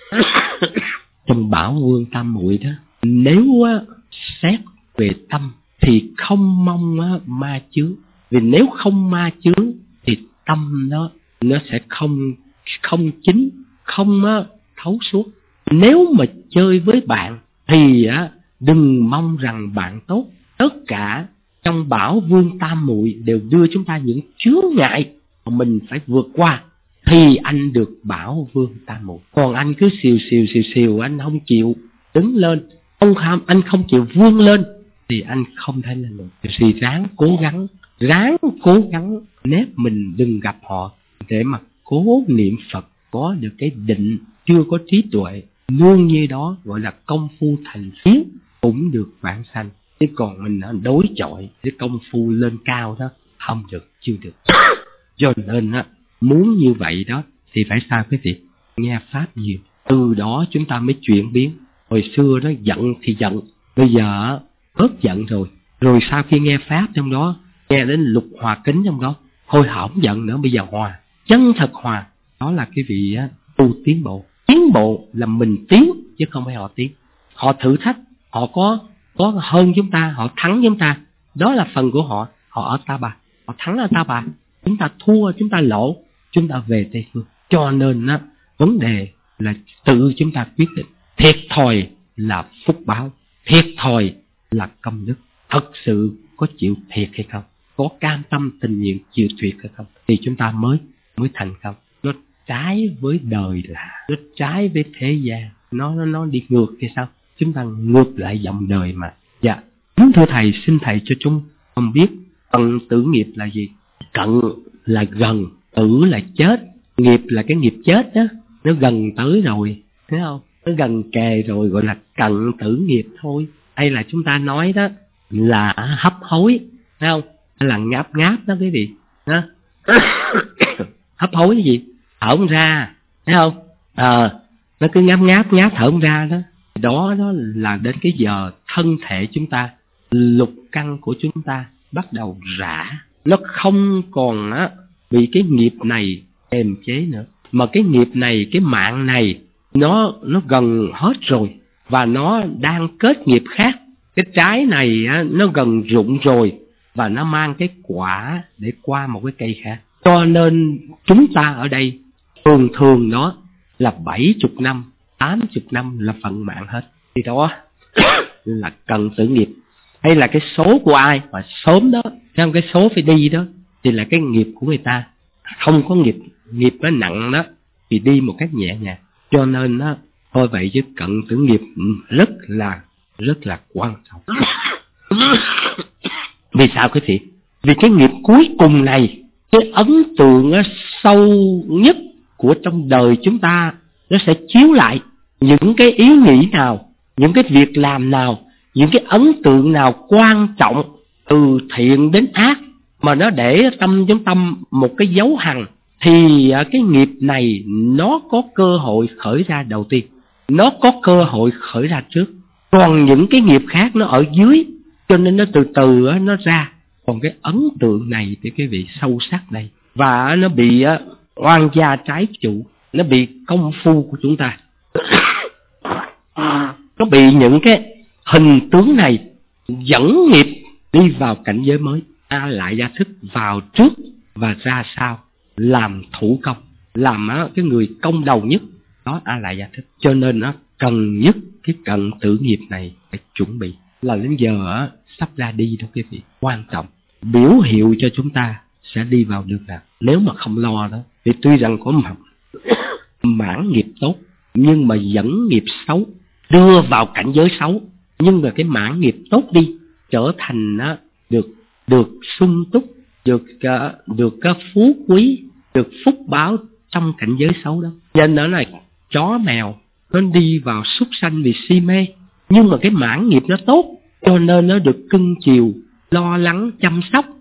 trong Bảo Vương Tam Muội đó, nếu á, xét về tâm thì không mong á, ma chướng, vì nếu không ma chướng thì tâm nó nó sẽ không không chính, không á, thấu suốt. Nếu mà chơi với bạn thì á, đừng mong rằng bạn tốt. Tất cả trong Bảo Vương Tam Muội đều đưa chúng ta những chướng ngại mà mình phải vượt qua thì anh được Bảo Vương Tam Muội. Còn anh cứ xìu xìu xìu xìu, anh không chịu đứng lên, không ham, anh không chịu vươn lên thì anh không thể lên được. Thì ráng cố gắng, ráng cố gắng nép mình đừng gặp họ để mà cố niệm Phật, có được cái định, chưa có trí tuệ, nương như đó gọi là công phu thành phiến cũng được vãng sanh. Chứ còn mình đối chọi cái công phu lên cao đó không được, chưa được. Cho nên á, muốn như vậy đó thì phải sao cái gì? Nghe pháp nhiều, từ đó chúng ta mới chuyển biến. Hồi xưa nó giận thì giận, bây giờ bớt giận rồi. Rồi sau khi nghe pháp trong đó, nghe đến lục hòa kính trong đó, thôi không giận nữa, bây giờ hòa, chân thật hòa. Đó là cái vị á, tu tiến bộ. Tiến bộ là mình tiến chứ không phải họ tiến. Họ thử thách, họ có có hơn chúng ta, họ thắng chúng ta, đó là phần của họ. Họ ở Ta Bà, họ thắng ở Ta Bà, chúng ta thua, chúng ta lỗ, chúng ta về Tây Phương. Cho nên á, vấn đề là tự chúng ta quyết định. Thiệt thòi là phúc báo, thiệt thòi là công đức. Thật sự có chịu thiệt hay không, có cam tâm tình nguyện chịu thiệt hay không, thì chúng ta mới mới thành công. Nó trái với đời là, nó trái với thế gian, nó nó nó đi ngược thì sao? Chúng ta ngược lại dòng đời mà. Dạ, kính thưa thầy, xin thầy cho chúng không biết cận tử nghiệp là gì? Cận là gần, tử là chết, nghiệp là cái nghiệp chết đó, nó gần tới rồi, thấy không? Nó gần kề rồi, gọi là cận tử nghiệp thôi. Hay là chúng ta nói đó là hấp hối, thấy không? Hay là ngáp ngáp đó cái gì đó. Hấp hối cái gì? Thở không ra, thấy không? À, nó cứ ngáp ngáp ngáp thở không ra đó. Đó đó là đến cái giờ thân thể chúng ta, lục căn của chúng ta bắt đầu rã. Nó không còn á bị cái nghiệp này kềm chế nữa, mà cái nghiệp này, cái mạng này nó nó gần hết rồi và nó đang kết nghiệp khác. Cái trái này á, nó gần rụng rồi và nó mang cái quả để qua một cái cây khác. Cho nên chúng ta ở đây thường thường đó là bảy chục năm, tám chục năm là phận mạng hết. Thì đó là cần tử nghiệp. Hay là cái số của ai mà sớm đó, theo cái số phải đi đó, thì là cái nghiệp của người ta. Không có nghiệp, nghiệp nó nặng đó thì đi một cách nhẹ nhàng. Cho nên đó, thôi vậy chứ cận tử nghiệp rất là rất là quan trọng. Vì sao cái gì? Vì cái nghiệp cuối cùng này, cái ấn tượng sâu nhất của trong đời chúng ta, nó sẽ chiếu lại những cái ý nghĩ nào, những cái việc làm nào, những cái ấn tượng nào quan trọng từ thiện đến ác mà nó để tâm trong tâm một cái dấu hằn, thì cái nghiệp này nó có cơ hội khởi ra đầu tiên, nó có cơ hội khởi ra trước. Còn những cái nghiệp khác nó ở dưới, cho nên nó từ từ nó ra. Còn cái ấn tượng này thì cái vị sâu sắc đây, và nó bị oan gia trái chủ, nó bị công phu của chúng ta, nó bị những cái hình tướng này dẫn nghiệp đi vào cảnh giới mới. A lại gia thức vào trước và ra sau, làm thủ công, làm cái người công đầu nhất, đó A lại gia thức. Cho nên nó cần nhất cái cận tử nghiệp này phải chuẩn bị, là đến giờ sắp ra đi đó cái vị quan trọng, biểu hiệu cho chúng ta sẽ đi vào được nào. Nếu mà không lo đó thì tuy rằng có một mãn nghiệp tốt, nhưng mà dẫn nghiệp xấu, đưa vào cảnh giới xấu, nhưng mà cái mãn nghiệp tốt đi, trở thành á, được được sung túc, được uh, được uh, phú quý, được phúc báo trong cảnh giới xấu đó. Nên đó là chó mèo nó đi vào súc sanh vì si mê, nhưng mà cái mãn nghiệp nó tốt, cho nên nó được cưng chiều, lo lắng, chăm sóc,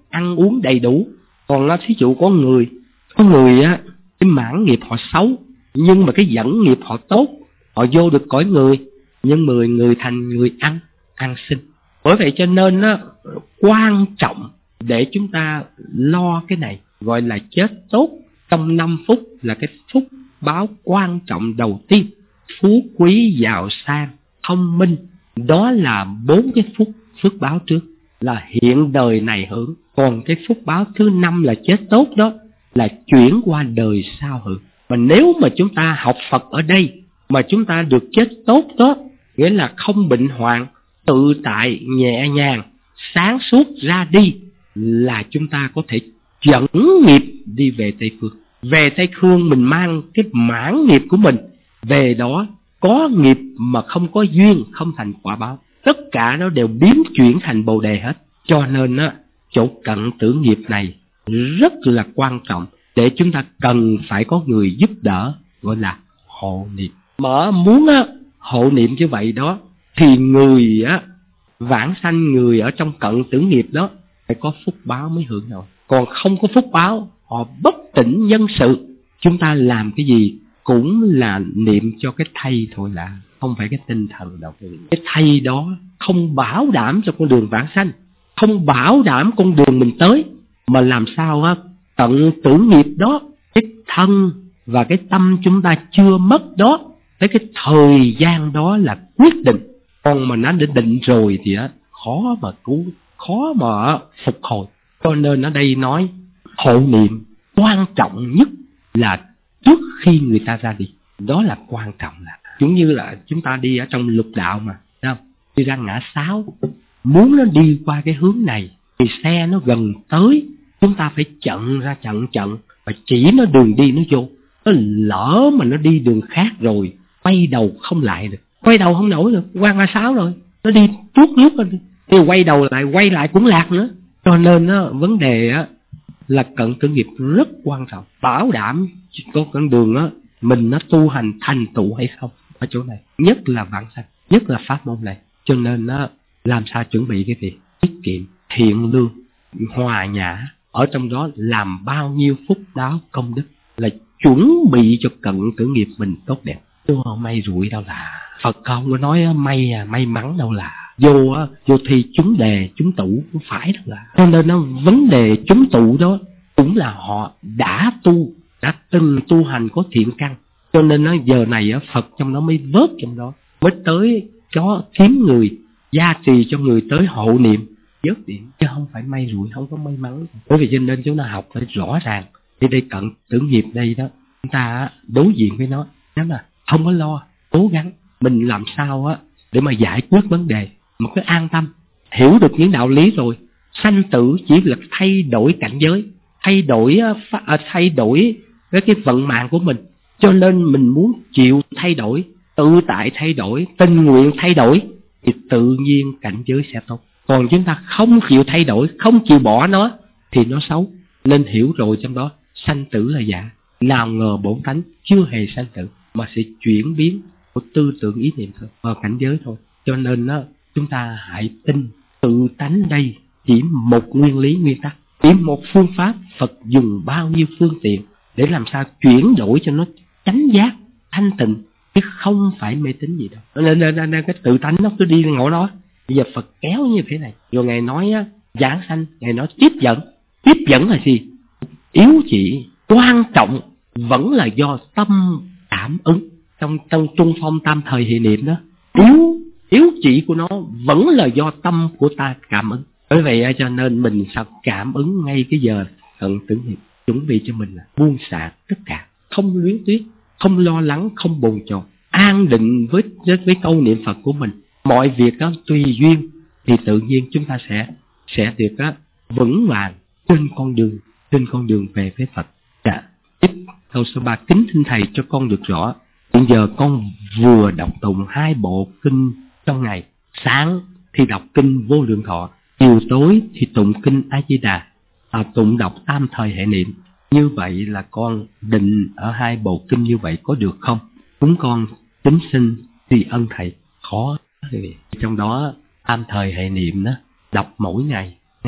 ăn uống đầy đủ. Còn nó thí dụ có người, có người á, cái mãn nghiệp họ xấu, nhưng mà cái dẫn nghiệp họ tốt, họ vô được cõi người, nhưng mười người thành người ăn, ăn sinh. Bởi vậy cho nên á, quan trọng để chúng ta lo cái này, gọi là chết tốt trong năm phút, là cái phúc báo quan trọng đầu tiên. Phú quý giàu sang thông minh, đó là bốn cái phúc phước báo trước, là hiện đời này hưởng. Còn cái phúc báo thứ năm là chết tốt, đó là chuyển qua đời sau hưởng. Mà nếu mà chúng ta học Phật ở đây mà chúng ta được chết tốt đó, nghĩa là không bệnh hoạn, tự tại, nhẹ nhàng, sáng suốt ra đi, là chúng ta có thể dẫn nghiệp đi về Tây Phương. Về Tây Phương mình mang cái mãn nghiệp của mình về đó, có nghiệp mà không có duyên, không thành quả báo, tất cả nó đều biến chuyển thành Bồ Đề hết. Cho nên á, chỗ cận tử nghiệp này rất là quan trọng, để chúng ta cần phải có người giúp đỡ, gọi là hộ niệm. Mà muốn á, hộ niệm như vậy đó, thì người á, vãng sanh, người ở trong cận tử nghiệp đó phải có phúc báo mới hưởng nổi. Còn không có phúc báo, họ bất tỉnh nhân sự. Chúng ta làm cái gì cũng là niệm cho cái thầy thôi, là không phải cái tinh thần đâu. Cái thầy đó không bảo đảm cho con đường vãng sanh, không bảo đảm con đường mình tới, mà làm sao á, tận tử nghiệp đó, cái thân và cái tâm chúng ta chưa mất đó, tới cái thời gian đó là quyết định. Còn mà nó đã định rồi thì á, khó mà cứu, khó mà phục hồi. Cho nên ở đây nói hộ niệm quan trọng nhất là trước khi người ta ra đi, đó là quan trọng. Là giống như là chúng ta đi ở trong lục đạo mà, thấy không? Đi ra ngã sáu, muốn nó đi qua cái hướng này thì xe nó gần tới, chúng ta phải chặn ra chặn chặn và chỉ nó đường đi nó vô. Nó lỡ mà nó đi đường khác rồi, quay đầu không lại được, quay đầu không nổi được, qua ngã sáu rồi, nó đi tuốt nước rồi, thì quay đầu lại, quay lại cũng lạc nữa. Cho nên á, vấn đề á là cận tử nghiệp rất quan trọng, bảo đảm có con đường á mình nó tu hành thành tựu hay không ở chỗ này, nhất là vãng sanh, nhất là pháp môn này. Cho nên á, làm sao chuẩn bị cái việc tiết kiệm, thiện lương, hòa nhã, ở trong đó làm bao nhiêu phúc báo công đức, là chuẩn bị cho cận tử nghiệp mình tốt đẹp. Chứ không may rủi đâu là Phật không có nói may à, may mắn đâu là vô á, vô thi trúng đề trúng tủ, không phải đâu là. Cho nên nó vấn đề trúng tủ đó cũng là họ đã tu, đã từng tu hành có thiện căn. Cho nên nó giờ này á, Phật trong đó mới vớt trong đó, mới tới cho kiếm người gia trì cho người tới hộ niệm vớt điểm, chứ không phải may rủi, không có may mắn. Bởi vì cho nên chúng ta học phải rõ ràng. Thì đây cận tử nghiệp đây đó, chúng ta đối diện với nó, nếu mà không có lo, cố gắng mình làm sao á để mà giải quyết vấn đề, một cái an tâm, hiểu được những đạo lý rồi. Sanh tử chỉ là thay đổi cảnh giới, thay đổi thay đổi cái cái vận mạng của mình. Cho nên mình muốn chịu thay đổi, tự tại thay đổi, tình nguyện thay đổi, thì tự nhiên cảnh giới sẽ tốt. Còn chúng ta không chịu thay đổi, không chịu bỏ nó, thì nó xấu. Nên hiểu rồi trong đó sanh tử là giả, nào ngờ bổn tánh chưa hề sanh tử, mà sẽ chuyển biến của tư tưởng ý niệm thôi, vào cảnh giới thôi. Cho nên đó, chúng ta hãy tin tự tánh đây chỉ một nguyên lý nguyên tắc, chỉ một phương pháp. Phật dùng bao nhiêu phương tiện để làm sao chuyển đổi cho nó chánh giác, thanh tịnh, chứ không phải mê tín gì đâu. Nên, nên, nên, nên cái tự tánh nó cứ đi ngộ đó. Bây giờ Phật kéo như thế này, rồi Ngài nói á, giảng sanh, Ngài nói tiếp dẫn. Tiếp dẫn là gì? Yếu chỉ, quan trọng vẫn là do tâm cảm ứng. Trong, trong trung phong tam thời hệ niệm đó, yếu, yếu chỉ của nó vẫn là do tâm của ta cảm ứng. Bởi vậy cho nên mình sao cảm ứng ngay cái giờ cận tử nghiệp, chuẩn bị cho mình là buông xả tất cả, không luyến tiếc, không lo lắng, không bồn chồn, an định với, với với câu niệm Phật của mình. Mọi việc đó tùy duyên thì tự nhiên chúng ta sẽ sẽ được đó, vững vàng trên con đường trên con đường về với Phật. Dạ. Tiếp câu số ba, kính thưa thầy cho con được rõ. Hiện giờ con vừa đọc tụng hai bộ kinh trong ngày, sáng thì đọc kinh Vô Lượng Thọ, chiều tối thì tụng kinh A Di Đà, à, tụng đọc tam thời hệ niệm. Như vậy là con định ở hai bộ kinh như vậy có được không? Chúng con kính xin tri ân thầy. Khó. Trong đó tam thời hệ niệm đó đọc mỗi ngày, nghe không?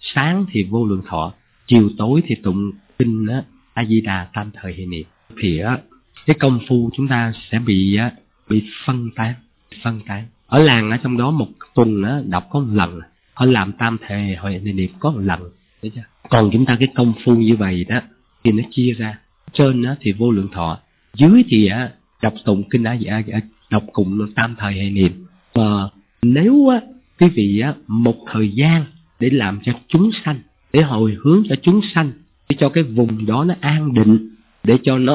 sáng thì vô lượng thọ, chiều tối thì tụng kinh á A Di Đà tam thời hệ niệm. Thì á cái công phu chúng ta sẽ bị á bị phân tán, phân tán. Ở làng ở trong đó một tuần á đọc có một lần, họ làm tam thời hệ niệm có một lần, thấy chưa? Còn chúng ta cái công phu như vậy đó thì nó chia ra, trên á thì vô lượng thọ, dưới thì á đọc tụng kinh A Di Đà, đọc cùng tam thời hệ niệm. Và nếu á quý vị á một thời gian để làm cho chúng sanh, để hồi hướng cho chúng sanh, để cho cái vùng đó nó an định, để cho nó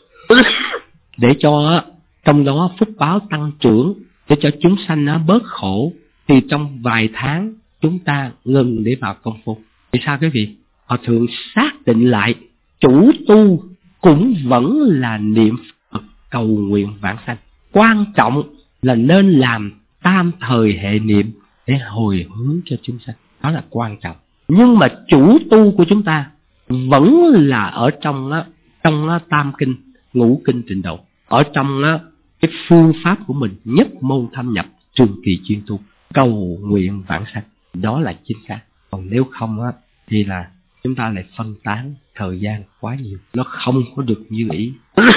để cho trong đó phúc báo tăng trưởng, để cho chúng sanh nó bớt khổ, thì trong vài tháng chúng ta ngừng để vào công phu. Vì sao quý vị? Họ thường xác định lại chủ tu cũng vẫn là niệm Phật cầu nguyện vãng sanh. Quan trọng là nên làm tam thời hệ niệm để hồi hướng cho chúng sanh. Đó là quan trọng. Nhưng mà chủ tu của chúng ta vẫn là ở trong á, trong á, tam kinh, ngũ kinh tịnh độ. Ở trong á, cái phương pháp của mình nhất môn thâm nhập, trường kỳ chuyên tu, cầu nguyện vãng sanh. Đó là chính xác. Còn nếu không á, thì là chúng ta lại phân tán thời gian quá nhiều, nó không có được như ý.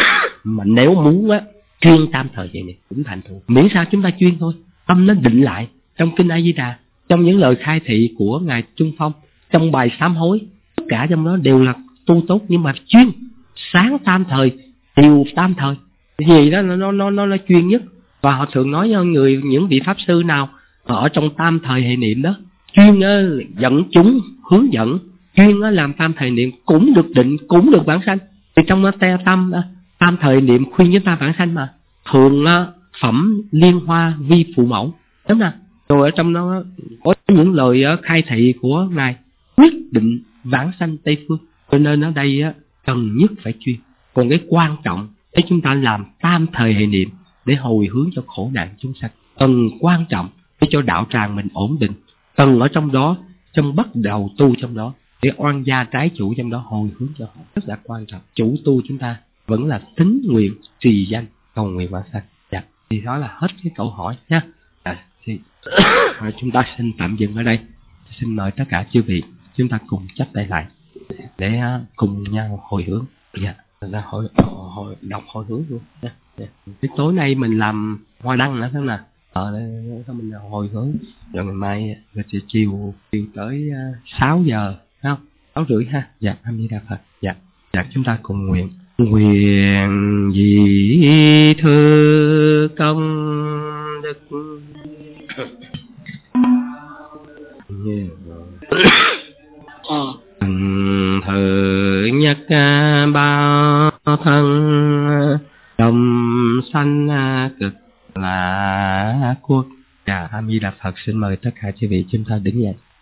Mà nếu muốn á chuyên tam thời vậy này cũng thành tựu, miễn sao chúng ta chuyên thôi, tâm nó định lại. Trong kinh A Di Đà, trong những lời khai thị của ngài Trung Phong, trong bài sám hối, tất cả trong đó đều là tu tốt, nhưng mà chuyên sáng tam thời, chiều tam thời, cái gì đó nó nó nó nó chuyên nhất. Và họ thường nói cho người những vị pháp sư nào ở trong tam thời hệ niệm đó, chuyên dẫn chúng hướng dẫn, chuyên làm tam thời niệm cũng được định, cũng được vãng sanh. Thì trong te tam tam thời niệm khuyên chúng ta vãng sanh mà. Thường phẩm liên hoa vi phụ mẫu, đúng không? Rồi ở trong đó có những lời khai thị của ngài quyết định vãng sanh Tây phương. Cho nên ở đây cần nhất phải chuyên. Còn cái quan trọng để chúng ta làm tam thời hệ niệm để hồi hướng cho khổ nạn chúng sanh, cần quan trọng để cho đạo tràng mình ổn định, cần ở trong đó, trong bắt đầu tu trong đó, để oan gia trái chủ trong đó hồi hướng cho họ, rất là quan trọng. Chủ tu chúng ta vẫn là tín nguyện trì danh cầu nguyện vãng sanh. Dạ, thì đó là hết cái câu hỏi nha. Dạ, thì chúng ta xin tạm dừng ở đây. Xin mời tất cả chư vị chúng ta cùng chắp tay lại để cùng nhau hồi hướng. Dạ, là hồi, hồi đọc hồi hướng luôn. Dạ. Dạ. Cái tối nay mình làm hoa đăng nữa, thế nào? Ờ, mình hồi hướng. Rồi ngày mai rồi chiều chiều tới sáu giờ, không? Sáu rưỡi ha. Dạ, A Di Đà Phật. Dạ, dạ chúng ta cùng nguyện. Nguyện dị thư công đức thần thờ nhất bao thân đồng sanh cực là quốc. Dạ, A Di Đà Phật. Xin mời tất cả quý vị chúng ta đứng dậy.